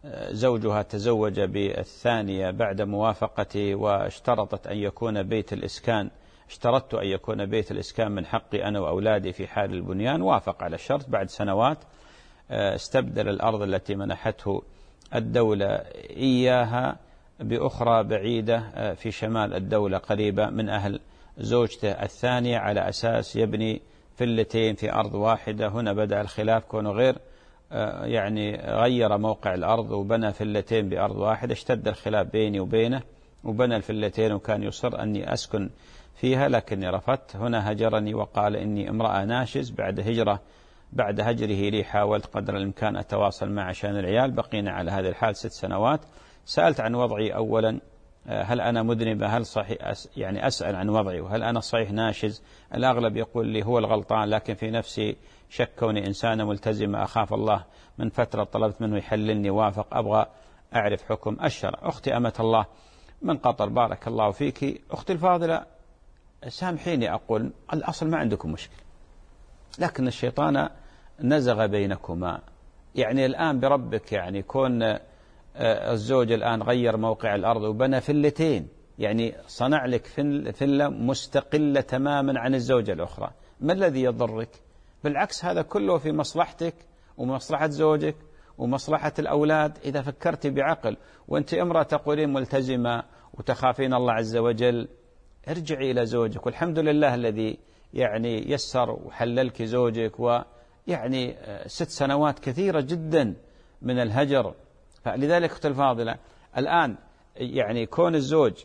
زوجها تزوج بالثانية بعد موافقتي واشترطت أن يكون بيت الإسكان اشترطت أن يكون بيت الإسكان من حقي أنا وأولادي في حال البنيان، وافق على الشرط. بعد سنوات استبدل الأرض التي منحته الدولة إياها بأخرى بعيدة في شمال الدولة قريبة من أهل زوجته الثانية، على أساس يبني فلتين في أرض واحدة. هنا بدأ الخلاف، كونه غير يعني غير موقع الأرض وبنى فلتين بأرض واحدة، اشتد الخلاف بيني وبينه، وبنى الفلتين وكان يصر أني أسكن فيها، لكني رفضت. هنا هجرني وقال إني امرأة ناشز. بعد هجرة بعد هجره لي حاولت قدر الإمكان أتواصل معه عشان العيال. بقينا على هذا الحال ست سنوات. سألت عن وضعي أولا، هل أنا مذنبة؟ هل صحيح يعني أسأل عن وضعي وهل أنا صحيح ناشز؟ الأغلب يقول لي هو الغلطان، لكن في نفسي شك كوني إنسانة ملتزمة أخاف الله. من فترة طلبت منه يحللني، وافق. أبغى أعرف حكم الشرع. أختي أمة الله من قطر، بارك الله فيك. أختي الفاضلة، سامحيني أقول الأصل ما عندكم مشكلة، لكن الشيطان نزغ بينكما. يعني الآن بربك، يعني كون الزوج الآن غير موقع الأرض وبنى فلتين، يعني صنع لك فلة مستقلة تماما عن الزوجة الأخرى، ما الذي يضرك؟ بالعكس، هذا كله في مصلحتك ومصلحة زوجك ومصلحة الأولاد إذا فكرت بعقل. وأنت امرأة تقولين ملتزمة وتخافين الله عز وجل، ارجعي إلى زوجك. والحمد لله الذي يعني يسر وحللك زوجك، ويعني ست سنوات كثيرة جدا من الهجر. فلذلك أختي الفاضلة، الآن يعني كون الزوج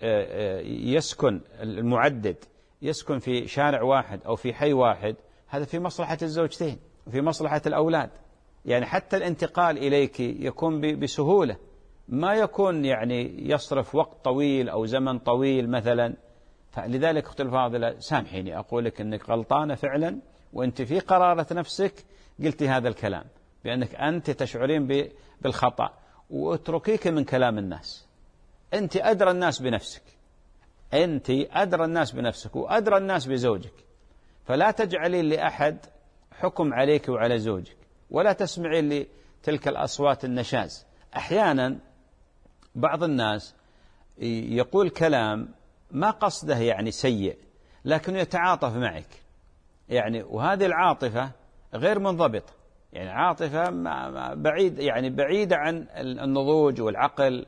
يسكن المعدد يسكن في شارع واحد أو في حي واحد، هذا في مصلحة الزوجتين وفي مصلحة الأولاد. يعني حتى الانتقال إليك يكون بسهولة، ما يكون يعني يصرف وقت طويل أو زمن طويل مثلا. فلذلك أختي الفاضلة، سامحيني أقول لك أنك غلطانة فعلا، وأنت في قرارة نفسك قلتي هذا الكلام، بأنك أنت تشعرين بالخطأ. واتركيك من كلام الناس، أنت أدرى الناس بنفسك، أنت أدرى الناس بنفسك وأدرى الناس بزوجك. فلا تجعلي لأحد حكم عليك وعلى زوجك، ولا تسمعي لتلك الأصوات النشاز. أحيانا بعض الناس يقول كلام ما قصده يعني سيء، لكنه يتعاطف معك، يعني وهذه العاطفة غير منضبطة، يعني عاطفة بعيد يعني بعيدة عن النضوج والعقل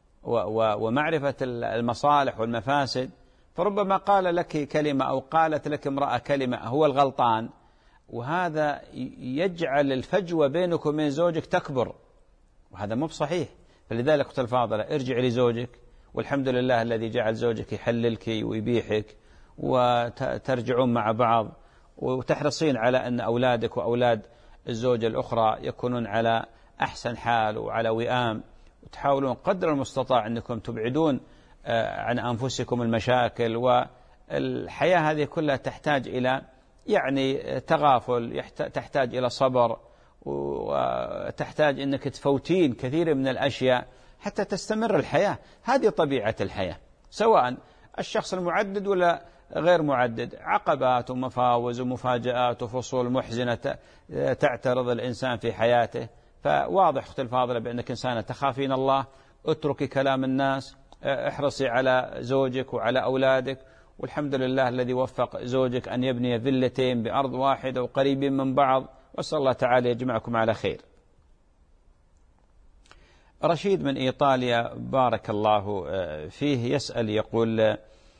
ومعرفة المصالح والمفاسد. فربما قال لك كلمة أو قالت لك امرأة كلمة هو الغلطان، وهذا يجعل الفجوة بينك وبين زوجك تكبر، وهذا مو بصحيح. فلذلك أختي الفاضلة، ارجع لزوجك، والحمد لله الذي جعل زوجك يحللك ويبيحك، وترجعون مع بعض، وتحرصين على أن أولادك وأولاد الزوجة الأخرى يكونون على أحسن حال وعلى وئام، وتحاولون قدر المستطاع أنكم تبعدون عن أنفسكم المشاكل. والحياة هذه كلها تحتاج إلى يعني تغافل، تحتاج إلى صبر، وتحتاج أنك تفوتين كثير من الأشياء حتى تستمر الحياة. هذه طبيعة الحياة، سواء الشخص المعدد ولا غير معدد. عقبات ومفاوز ومفاجآت وفصول محزنة تعترض الإنسان في حياته. فواضح أختي الفاضلة بأنك إنسانة تخافين الله. اتركي كلام الناس، احرصي على زوجك وعلى أولادك، والحمد لله الذي وفق زوجك أن يبني فيلتين بأرض واحدة وقريبين من بعض، وأسأل الله تعالى يجمعكم على خير. رشيد من إيطاليا، بارك الله فيه، يسأل يقول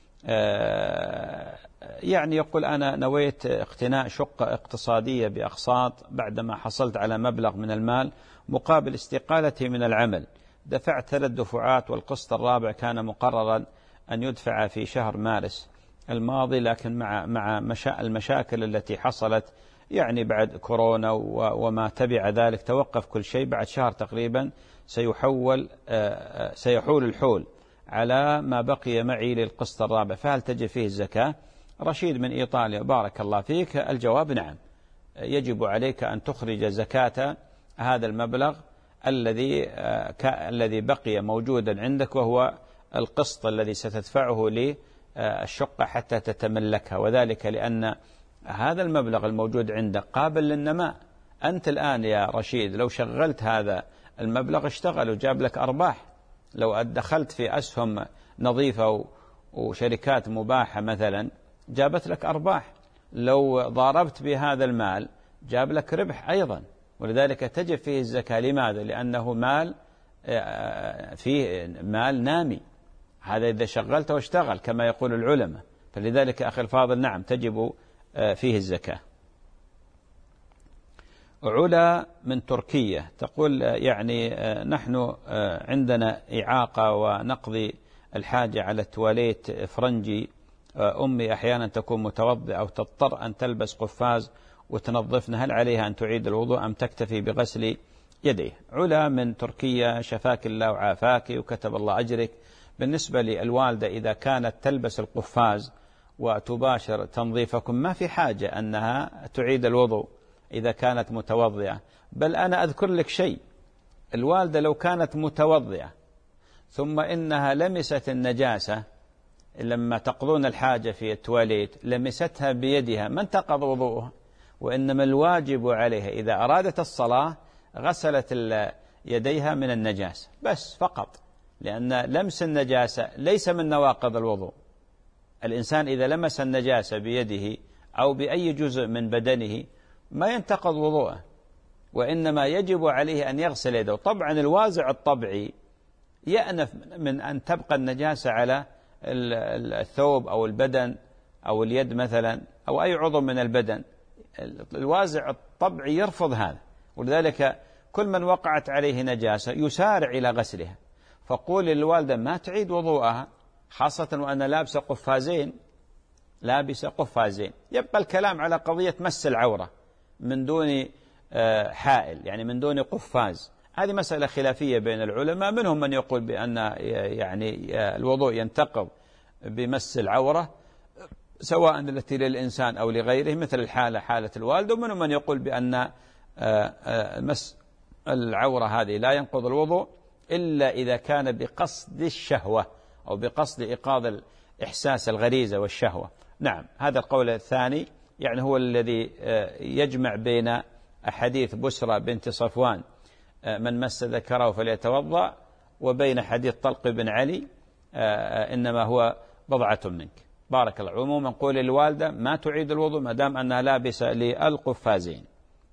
يعني يقول أنا نويت اقتناء شقة اقتصادية بأقساط بعدما حصلت على مبلغ من المال مقابل استقالتي من العمل. دفعت ثلاث دفعات، والقسط الرابع كان مقررا أن يدفع في شهر مارس الماضي، لكن مع مع مشا المشاكل التي حصلت يعني بعد كورونا وما تبع ذلك توقف كل شيء. بعد شهر تقريبا سيحول سيحول الحول على ما بقي معي للقسط الرابع، فهل تجب فيه الزكاة؟ رشيد من إيطاليا، بارك الله فيك. الجواب نعم، يجب عليك أن تخرج زكاة هذا المبلغ الذي الذي بقي موجودا عندك، وهو القسط الذي ستدفعه للشقة حتى تتملكها، وذلك لأن هذا المبلغ الموجود عندك قابل للنماء. أنت الآن يا رشيد لو شغلت هذا المبلغ اشتغل وجاب لك أرباح. لو دخلت في أسهم نظيفة وشركات مباحة مثلا جابت لك أرباح، لو ضاربت بهذا المال جاب لك ربح أيضا، ولذلك تجب فيه الزكاة. لماذا؟ لأنه مال فيه مال نامي، هذا إذا شغلته واشتغل كما يقول العلماء. فلذلك أخي الفاضل نعم تجب فيه الزكاة. علا من تركيا تقول يعني نحن عندنا إعاقة ونقضي الحاجة على التواليت فرنجي، أمي أحيانا تكون متوضئة أو تضطر أن تلبس قفاز وتنظفنا، هل عليها أن تعيد الوضوء أم تكتفي بغسل يديه؟ علا من تركيا شفاك الله وعافاك وكتب الله أجرك. بالنسبة للوالدة إذا كانت تلبس القفاز وتباشر تنظيفكم ما في حاجة أنها تعيد الوضوء إذا كانت متوضئة. بل أنا أذكر لك شيء، الوالدة لو كانت متوضئة ثم إنها لمست النجاسة لما تقضون الحاجة في التواليت لمستها بيدها ما انتقض وضوءها، وإنما الواجب عليها إذا أرادت الصلاة غسلت يديها من النجاسة بس فقط، لأن لمس النجاسة ليس من نواقض الوضوء. الإنسان إذا لمس النجاسة بيده أو بأي جزء من بدنه ما ينتقض وضوءه، وإنما يجب عليه أن يغسل يده. طبعا الوازع الطبيعي يأنف من أن تبقى النجاسة على الثوب أو البدن أو اليد مثلا أو أي عضو من البدن، الوازع الطبيعي يرفض هذا، ولذلك كل من وقعت عليه نجاسة يسارع إلى غسلها. فقول للوالدة ما تعيد وضوءها، خاصة وأنا لابسة قفازين لابسة قفازين. يبقى الكلام على قضية مس العورة من دون حائل، يعني من دون قفاز. هذه مسألة خلافية بين العلماء، منهم من يقول بأن يعني الوضوء ينتقض بمس العورة سواء التي للإنسان أو لغيره مثل الحالة حالة الوالد، ومنهم من يقول بأن مس العورة هذه لا ينقض الوضوء إلا إذا كان بقصد الشهوة أو بقصد إيقاظ الإحساس الغريزة والشهوة. نعم هذا القول الثاني يعني هو الذي يجمع بين حديث بسرى بنت صفوان من مس ذكره فليتوضأ وبين حديث طلق بن علي إنما هو بضعة منك. بارك الله. عموما نقول للوالدة ما تعيد الوضوء ما دام أنها لابسة للقفازين.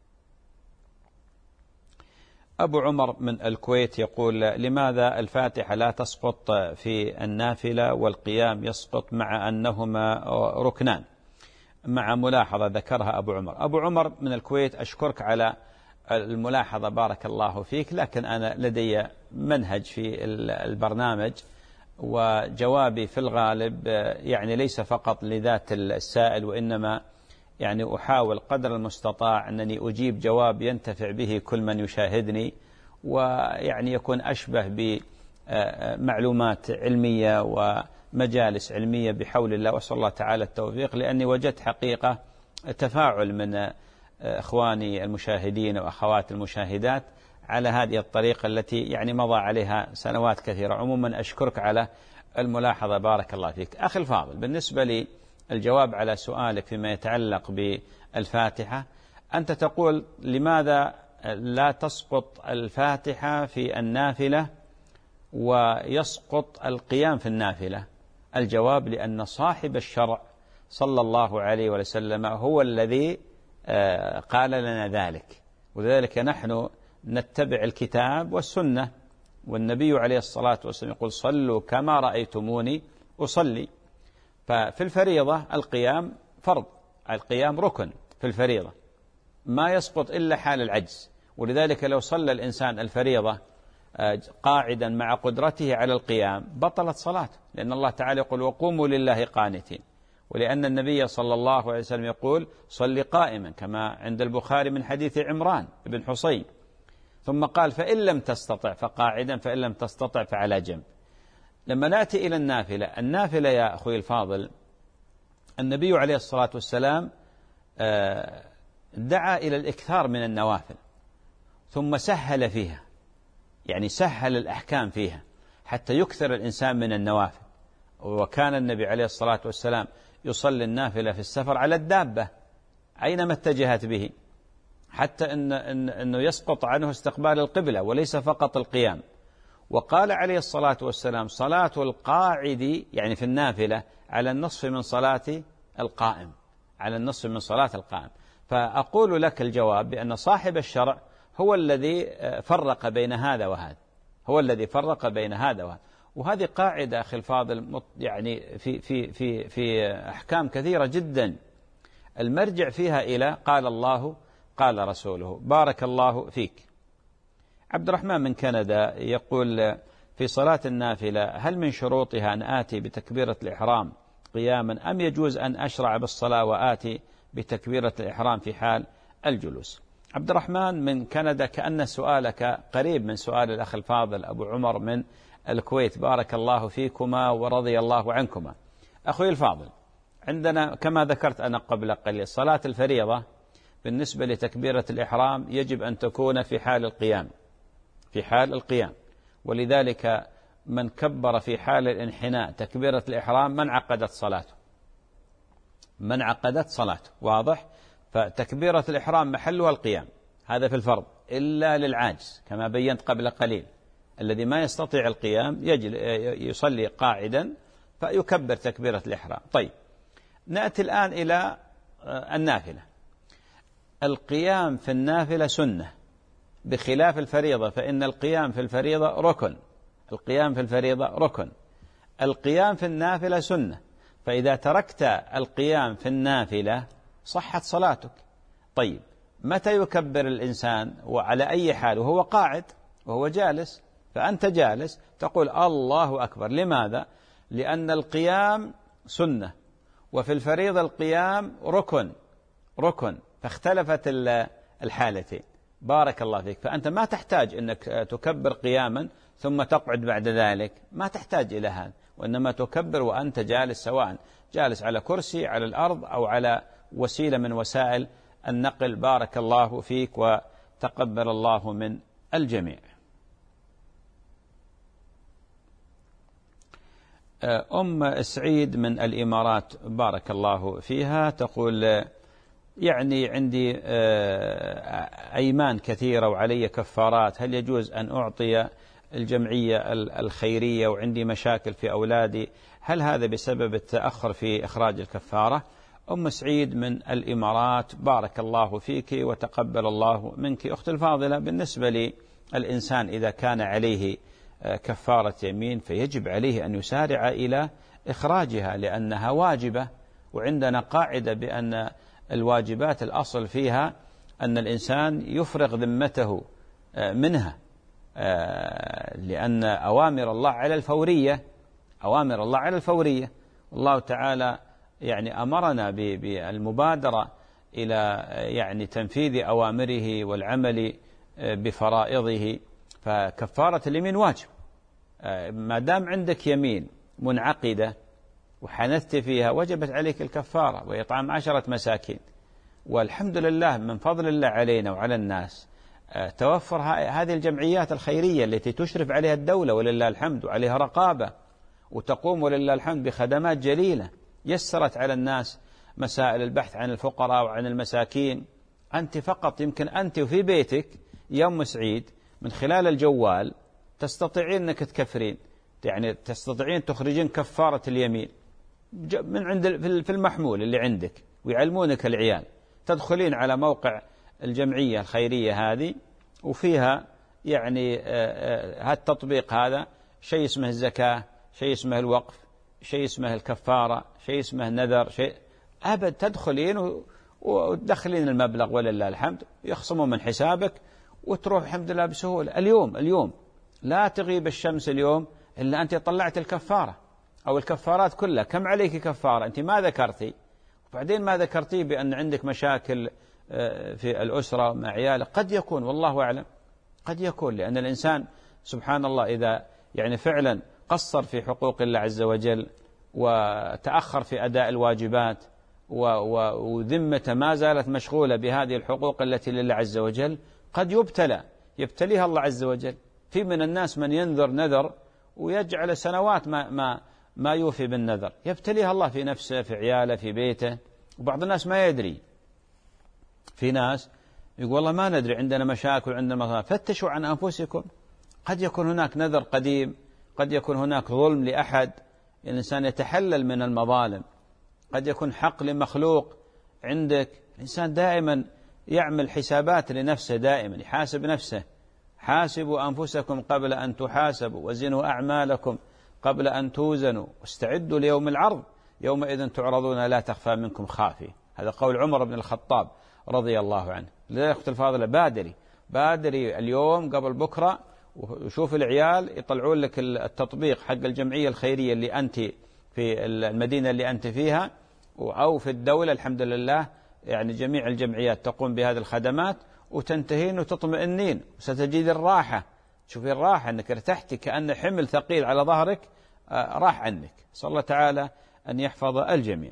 أبو عمر من الكويت يقول لماذا الفاتحة لا تسقط في النافلة والقيام يسقط مع أنهما ركنان؟ مع ملاحظة ذكرها أبو عمر. أبو عمر من الكويت أشكرك على الملاحظة بارك الله فيك، لكن أنا لدي منهج في البرنامج وجوابي في الغالب يعني ليس فقط لذات السائل، وإنما يعني أحاول قدر المستطاع أنني أجيب جواب ينتفع به كل من يشاهدني، ويعني يكون أشبه بمعلومات علمية ومجالس علمية بحول الله، وأسأل الله تعالى التوفيق، لأني وجدت حقيقة تفاعل من إخواني المشاهدين وأخوات المشاهدات على هذه الطريقة التي يعني مضى عليها سنوات كثيرة. عموما أشكرك على الملاحظة بارك الله فيك. أخي الفاضل، بالنسبة لي الجواب على سؤالك فيما يتعلق بالفاتحة، أنت تقول لماذا لا تسقط الفاتحة في النافلة ويسقط القيام في النافلة؟ الجواب لأن صاحب الشرع صلى الله عليه وسلم هو الذي قال لنا ذلك، وذلك نحن نتبع الكتاب والسنة، والنبي عليه الصلاة والسلام يقول صلوا كما رأيتموني أصلي. ففي الفريضة القيام فرض، القيام ركن في الفريضة ما يسقط إلا حال العجز، ولذلك لو صلى الإنسان الفريضة قاعدا مع قدرته على القيام بطلت صلاته، لأن الله تعالى يقول وقوموا لله قانتين، ولأن النبي صلى الله عليه وسلم يقول صل قائما كما عند البخاري من حديث عمران بن حصين، ثم قال فإن لم تستطع فقاعدا فإن لم تستطع فعلى جنب. لما نأتي إلى النافلة، النافلة يا أخوي الفاضل النبي عليه الصلاة والسلام دعا إلى الإكثار من النوافل ثم سهل فيها، يعني سهل الأحكام فيها حتى يكثر الإنسان من النوافل. وكان النبي عليه الصلاة والسلام يصلي النافلة في السفر على الدابة أينما اتجهت به، حتى إن إن أنه يسقط عنه استقبال القبلة وليس فقط القيام. وقال عليه الصلاة والسلام: صلاة القاعد يعني في النافلة على النصف من صلاة القائم، على النصف من صلاة القائم. فأقول لك الجواب بأن صاحب الشرع هو الذي فرق بين هذا وهذا، هو الذي فرق بين هذا وهذا. وهذه قاعدة أخي الفاضل يعني في في في في أحكام كثيرة جدا المرجع فيها إلى قال الله قال رسوله. بارك الله فيك. عبد الرحمن من كندا يقول: في صلاة النافلة هل من شروطها أن آتي بتكبيرة الإحرام قياما، أم يجوز أن أشرع بالصلاة وآتي بتكبيرة الإحرام في حال الجلوس؟ عبد الرحمن من كندا، كأن سؤالك قريب من سؤال الأخ الفاضل أبو عمر من الكويت. بارك الله فيكما ورضي الله عنكما. أخوي الفاضل، عندنا كما ذكرت أنا قبل قليل صلاة الفريضة بالنسبة لتكبيرة الإحرام يجب أن تكون في حال القيام، في حال القيام. ولذلك من كبر في حال الانحناء تكبيرة الإحرام من عقدت صلاته، من عقدت صلاته. واضح؟ فتكبيرة الإحرام محلها القيام، هذا في الفرض، إلا للعاجز كما بينت قبل قليل، الذي ما يستطيع القيام يجل يصلي قاعدا فيكبر تكبيرة الإحرام. طيب، نأتي الآن إلى النافلة. القيام في النافلة سنة بخلاف الفريضة، فإن القيام في الفريضة ركن، القيام في الفريضة ركن، القيام في النافلة سنة. فإذا تركت القيام في النافلة صحت صلاتك. طيب، متى يكبر الإنسان وعلى أي حال؟ وهو قاعد وهو جالس. فأنت جالس تقول الله أكبر. لماذا؟ لأن القيام سنة وفي الفريضة القيام ركن، ركن، فاختلفت الحالتين. بارك الله فيك. فأنت ما تحتاج أنك تكبر قياما ثم تقعد بعد ذلك، ما تحتاج إلى هذا، وإنما تكبر وأنت جالس، سواء جالس على كرسي على الأرض أو على وسيلة من وسائل النقل. بارك الله فيك وتقبل الله من الجميع. أم سعيد من الإمارات بارك الله فيها تقول: يعني عندي أيمان كثيرة وعلي كفارات، هل يجوز أن أعطي الجمعية الخيرية وعندي مشاكل في أولادي، هل هذا بسبب التأخر في إخراج الكفارة؟ أم سعيد من الإمارات بارك الله فيك وتقبل الله منك. أخت الفاضلة، بالنسبة للإنسان إذا كان عليه كفارة يمين فيجب عليه أن يسارع إلى إخراجها لأنها واجبة، وعندنا قاعدة بأن الواجبات الأصل فيها أن الإنسان يفرغ ذمته منها، لأن أوامر الله على الفورية، أوامر الله على الفورية. الله تعالى يعني أمرنا بالمبادرة إلى يعني تنفيذ أوامره والعمل بفرائضه. فكفارة اليمين واجب، ما دام عندك يمين منعقدة وحنثت فيها وجبت عليك الكفارة وإطعام عشرة مساكين. والحمد لله من فضل الله علينا وعلى الناس توفر هذه الجمعيات الخيرية التي تشرف عليها الدولة ولله الحمد، وعليها رقابة، وتقوم ولله الحمد بخدمات جليلة يسرت على الناس مسائل البحث عن الفقراء وعن المساكين. أنت فقط يمكن أنت وفي بيتك يوم سعيد من خلال الجوال تستطيعين أنك تكفرين، يعني تستطيعين تخرجين كفارة اليمين من عند في المحمول اللي عندك، ويعلمونك العيال. تدخلين على موقع الجمعية الخيرية هذه وفيها يعني هذا التطبيق، هذا شيء اسمه الزكاة، شيء اسمه الوقف، شيء اسمه الكفارة، شيء اسمه النذر، شيء أبد. تدخلين وتدخلين المبلغ ولله الحمد، يخصموا من حسابك وتروح الحمد لله بسهولة. اليوم اليوم لا تغيب الشمس اليوم إلا أنت طلعت الكفارة أو الكفارات كلها. كم عليك كفارة؟ أنت ما ذكرتي، وبعدين ما ذكرتي بأن عندك مشاكل في الأسرة مع عيالك. قد يكون والله أعلم، قد يكون لأن الإنسان سبحان الله إذا يعني فعلا قصر في حقوق الله عز وجل وتأخر في أداء الواجبات وذمته ما زالت مشغولة بهذه الحقوق التي لله عز وجل، قد يبتلى، يبتليها الله عز وجل. في من الناس من ينذر نذر ويجعل سنوات ما ما ما يوفي بالنذر، يبتليها الله في نفسه، في عياله، في بيته. وبعض الناس ما يدري، في ناس يقول والله ما ندري عندنا مشاكل عندنا مصائب. فتشوا عن أنفسكم، قد يكون هناك نذر قديم، قد يكون هناك ظلم لأحد، الإنسان يتحلل من المظالم، قد يكون حق لمخلوق عندك. الإنسان دائما يعمل حسابات لنفسه، دائما يحاسب نفسه. حاسبوا أنفسكم قبل أن تحاسبوا وزنوا أعمالكم قبل أن توزنوا واستعدوا ليوم العرض يومئذ تعرضون لا تخفى منكم خافية. هذا قول عمر بن الخطاب رضي الله عنه. لذلك أخت الفاضلة بادري بادري اليوم قبل بكرة، وشوف العيال يطلعون لك التطبيق حق الجمعية الخيرية اللي أنت في المدينة اللي أنت فيها أو في الدولة. الحمد لله يعني جميع الجمعيات تقوم بهذه الخدمات، وتنتهين وتطمئنين وستجد الراحة. شوفي الراحة أنك ارتحتي كأن حمل ثقيل على ظهرك راح عنك. صلى الله تعالى أن يحفظ الجميع.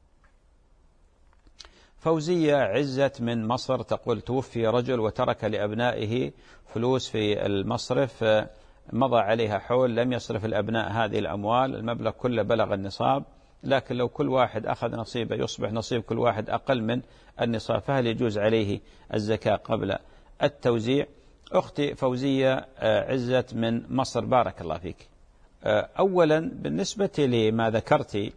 فوزية عزت من مصر تقول توفي رجل وترك لأبنائه فلوس في المصرف، مضى عليها حول لم يصرف الأبناء هذه الأموال، المبلغ كله بلغ النصاب، لكن لو كل واحد أخذ نصيبه يصبح نصيب كل واحد أقل من النصاب، فهل يجوز عليه الزكاة قبل التوزيع؟ أختي فوزية عزت من مصر بارك الله فيك. أولا بالنسبة لما ذكرتي،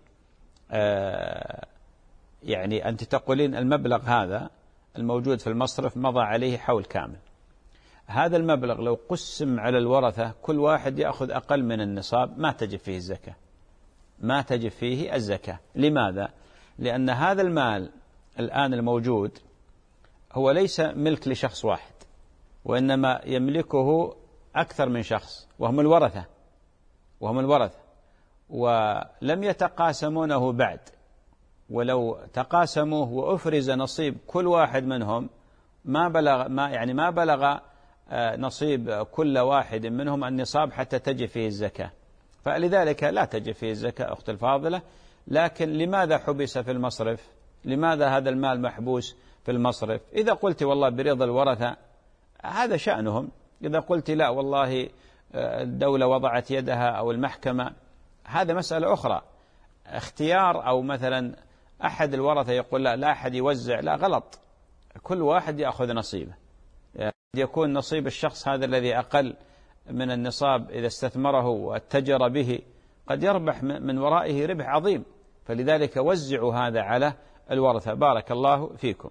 يعني أنت تقولين المبلغ هذا الموجود في المصرف مضى عليه حول كامل. هذا المبلغ لو قسم على الورثة كل واحد يأخذ أقل من النصاب ما تجب فيه الزكاة، ما تجب فيه الزكاة. لماذا؟ لأن هذا المال الآن الموجود هو ليس ملك لشخص واحد، وإنما يملكه أكثر من شخص وهم الورثة وهم الورثة ولم يتقاسمونه بعد. ولو تقاسموه وأفرز نصيب كل واحد منهم ما بلغ ما يعني ما بلغ نصيب كل واحد منهم النصاب حتى تجب فيه الزكاة، فلذلك لا تجب فيه الزكاة أخت الفاضلة. لكن لماذا حبس في المصرف؟ لماذا هذا المال محبوس في المصرف؟ إذا قلت والله برضا الورثة هذا شأنهم، إذا قلت لا والله الدولة وضعت يدها أو المحكمة هذا مسألة أخرى. اختيار أو مثلا أحد الورثة يقول لا لا أحد يوزع، لا غلط، كل واحد يأخذ نصيبه. يكون نصيب الشخص هذا الذي أقل من النصاب إذا استثمره واتجر به قد يربح من ورائه ربح عظيم، فلذلك وزعوا هذا على الورثة. بارك الله فيكم.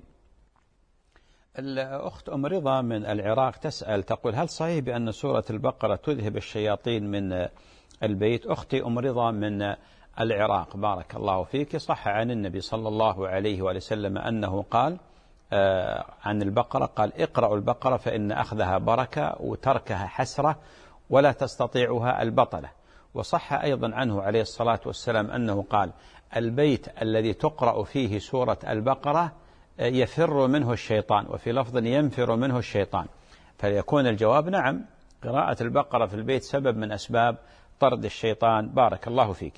الأخت أم رضا من العراق تسأل تقول هل صحيح بأن سورة البقرة تذهب الشياطين من البيت؟ أختي أم رضا من العراق بارك الله فيك، صح عن النبي صلى الله عليه وآله وسلم أنه قال آه عن البقرة قال اقرأوا البقرة فإن أخذها بركة وتركها حسرة ولا تستطيعها البطلة. وصح أيضا عنه عليه الصلاة والسلام أنه قال البيت الذي تقرأ فيه سورة البقرة يفر منه الشيطان، وفي لفظ ينفر منه الشيطان. فليكون الجواب نعم، قراءة البقرة في البيت سبب من أسباب طرد الشيطان. بارك الله فيك.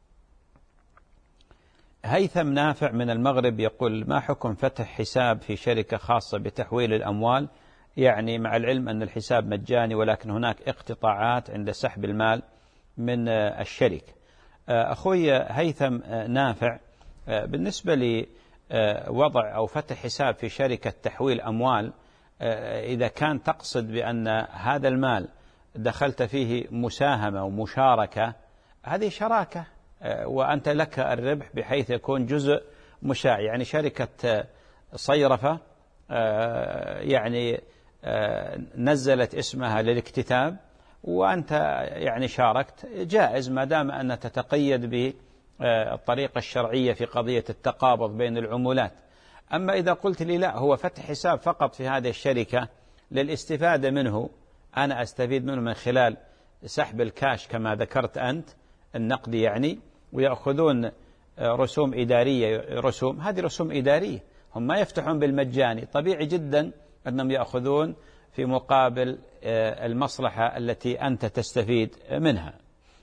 هيثم نافع من المغرب يقول ما حكم فتح حساب في شركة خاصة بتحويل الأموال، يعني مع العلم أن الحساب مجاني ولكن هناك اقتطاعات عند سحب المال من الشركة. أخوي هيثم نافع، بالنسبة لوضع أو فتح حساب في شركة تحويل أموال، إذا كان تقصد بأن هذا المال دخلت فيه مساهمة ومشاركة، هذه شراكة وأنت لك الربح بحيث يكون جزء مشاع، يعني شركة صيرفة يعني نزلت اسمها للاكتتاب وأنت يعني شاركت، جائز ما دام أن تتقيد بالطريقة الشرعية في قضية التقابض بين العمولات. أما إذا قلت لي لا هو فتح حساب فقط في هذه الشركة للاستفادة منه، أنا أستفيد منه من خلال سحب الكاش كما ذكرت أنت النقدي يعني، ويأخذون رسوم إدارية، رسوم هذه رسوم إدارية، هم ما يفتحون بالمجاني، طبيعي جدا أنهم يأخذون في مقابل المصلحة التي أنت تستفيد منها.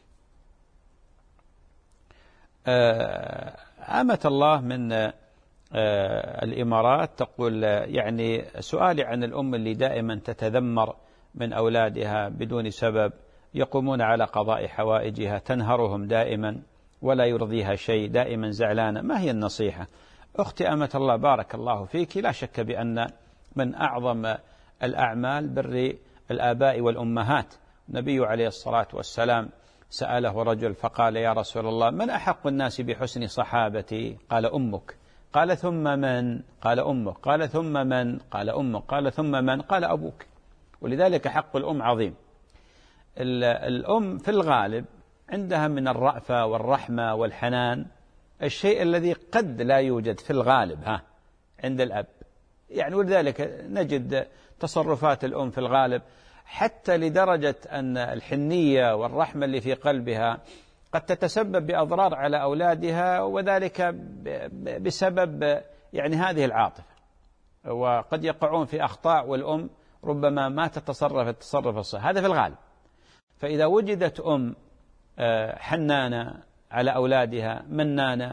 أمة الله من الإمارات تقول يعني سؤالي عن الأم اللي دائما تتذمر من أولادها بدون سبب، يقومون على قضاء حوائجها، تنهرهم دائما ولا يرضيها شيء، دائما زعلانة، ما هي النصيحة؟ أختي أمة الله بارك الله فيك، لا شك بأن من أعظم الأعمال بر الآباء والأمهات. النبي عليه الصلاة والسلام سأله رجل فقال: يا رسول الله، من أحق الناس بحسن صحابتي؟ قال: أمك. قال: ثم من؟ قال: أمك. قال: ثم من؟ قال: أمك. قال: ثم من؟ قال: أبوك. ولذلك حق الأم عظيم. الأم في الغالب عندها من الرأفة والرحمة والحنان الشيء الذي قد لا يوجد في الغالب ها عند الأب. يعني ولذلك نجد تصرفات الأم في الغالب حتى لدرجة أن الحنية والرحمة اللي في قلبها قد تتسبب بأضرار على أولادها، وذلك بسبب يعني هذه العاطفة، وقد يقعون في أخطاء والأم ربما ما تتصرف التصرف الصحيح. هذا في الغالب. فإذا وجدت أم حنانة على أولادها، منانة،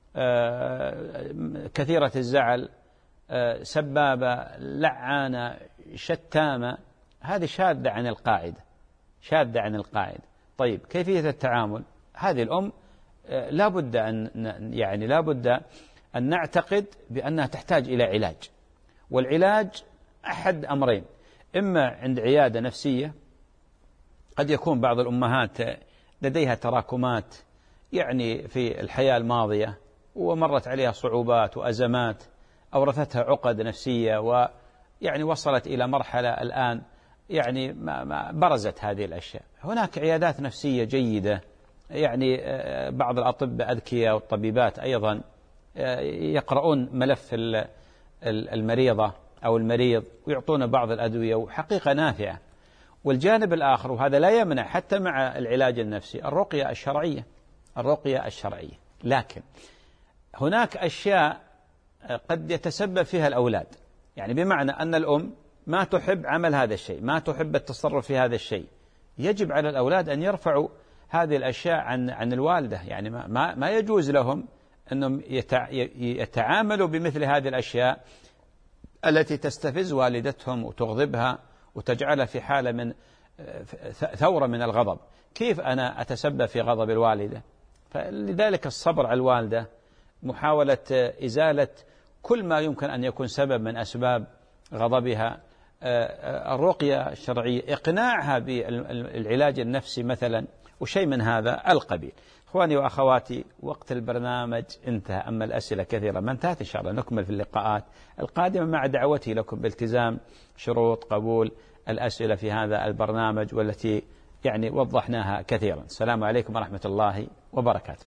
كثيرة الزعل، سبابة، لعانة، شتامة، هذه شاذة عن القاعدة، شاذة عن القاعدة. طيب كيفية التعامل؟ هذه الأم لا بد أن يعني لا بد أن نعتقد بأنها تحتاج إلى علاج، والعلاج أحد أمرين: إما عند عيادة نفسية، قد يكون بعض الأمهات لديها تراكمات يعني في الحياة الماضية ومرت عليها صعوبات وأزمات أورثتها عقد نفسية، ويعني وصلت إلى مرحلة الآن يعني ما برزت هذه الأشياء. هناك عيادات نفسية جيدة، يعني بعض الأطباء أذكياء والطبيبات أيضا يقرؤون ملف المريضة أو المريض ويعطون بعض الأدوية، وحقيقة نافعة. والجانب الآخر، وهذا لا يمنع حتى مع العلاج النفسي، الرقية الشرعية، الرقية الشرعية. لكن هناك أشياء قد يتسبب فيها الأولاد، يعني بمعنى أن الأم ما تحب عمل هذا الشيء، ما تحب التصرف في هذا الشيء، يجب على الأولاد أن يرفعوا هذه الأشياء عن عن الوالدة. يعني ما ما يجوز لهم أنهم يتعاملوا بمثل هذه الأشياء التي تستفز والدتهم وتغضبها وتجعلها في حالة من ثورة من الغضب. كيف أنا أتسبب في غضب الوالدة؟ فلذلك الصبر على الوالدة، محاولة إزالة كل ما يمكن أن يكون سبب من أسباب غضبها، الرقية الشرعية، إقناعها بالعلاج النفسي مثلا، وشيء من هذا القبيل. إخواني وأخواتي، وقت البرنامج انتهى، أما الأسئلة كثيرة ما انتهت. إن شاء الله نكمل في اللقاءات القادمة مع دعوتي لكم بالتزام شروط قبول الأسئلة في هذا البرنامج، والتي يعني وضحناها كثيرا. السلام عليكم ورحمة الله وبركاته.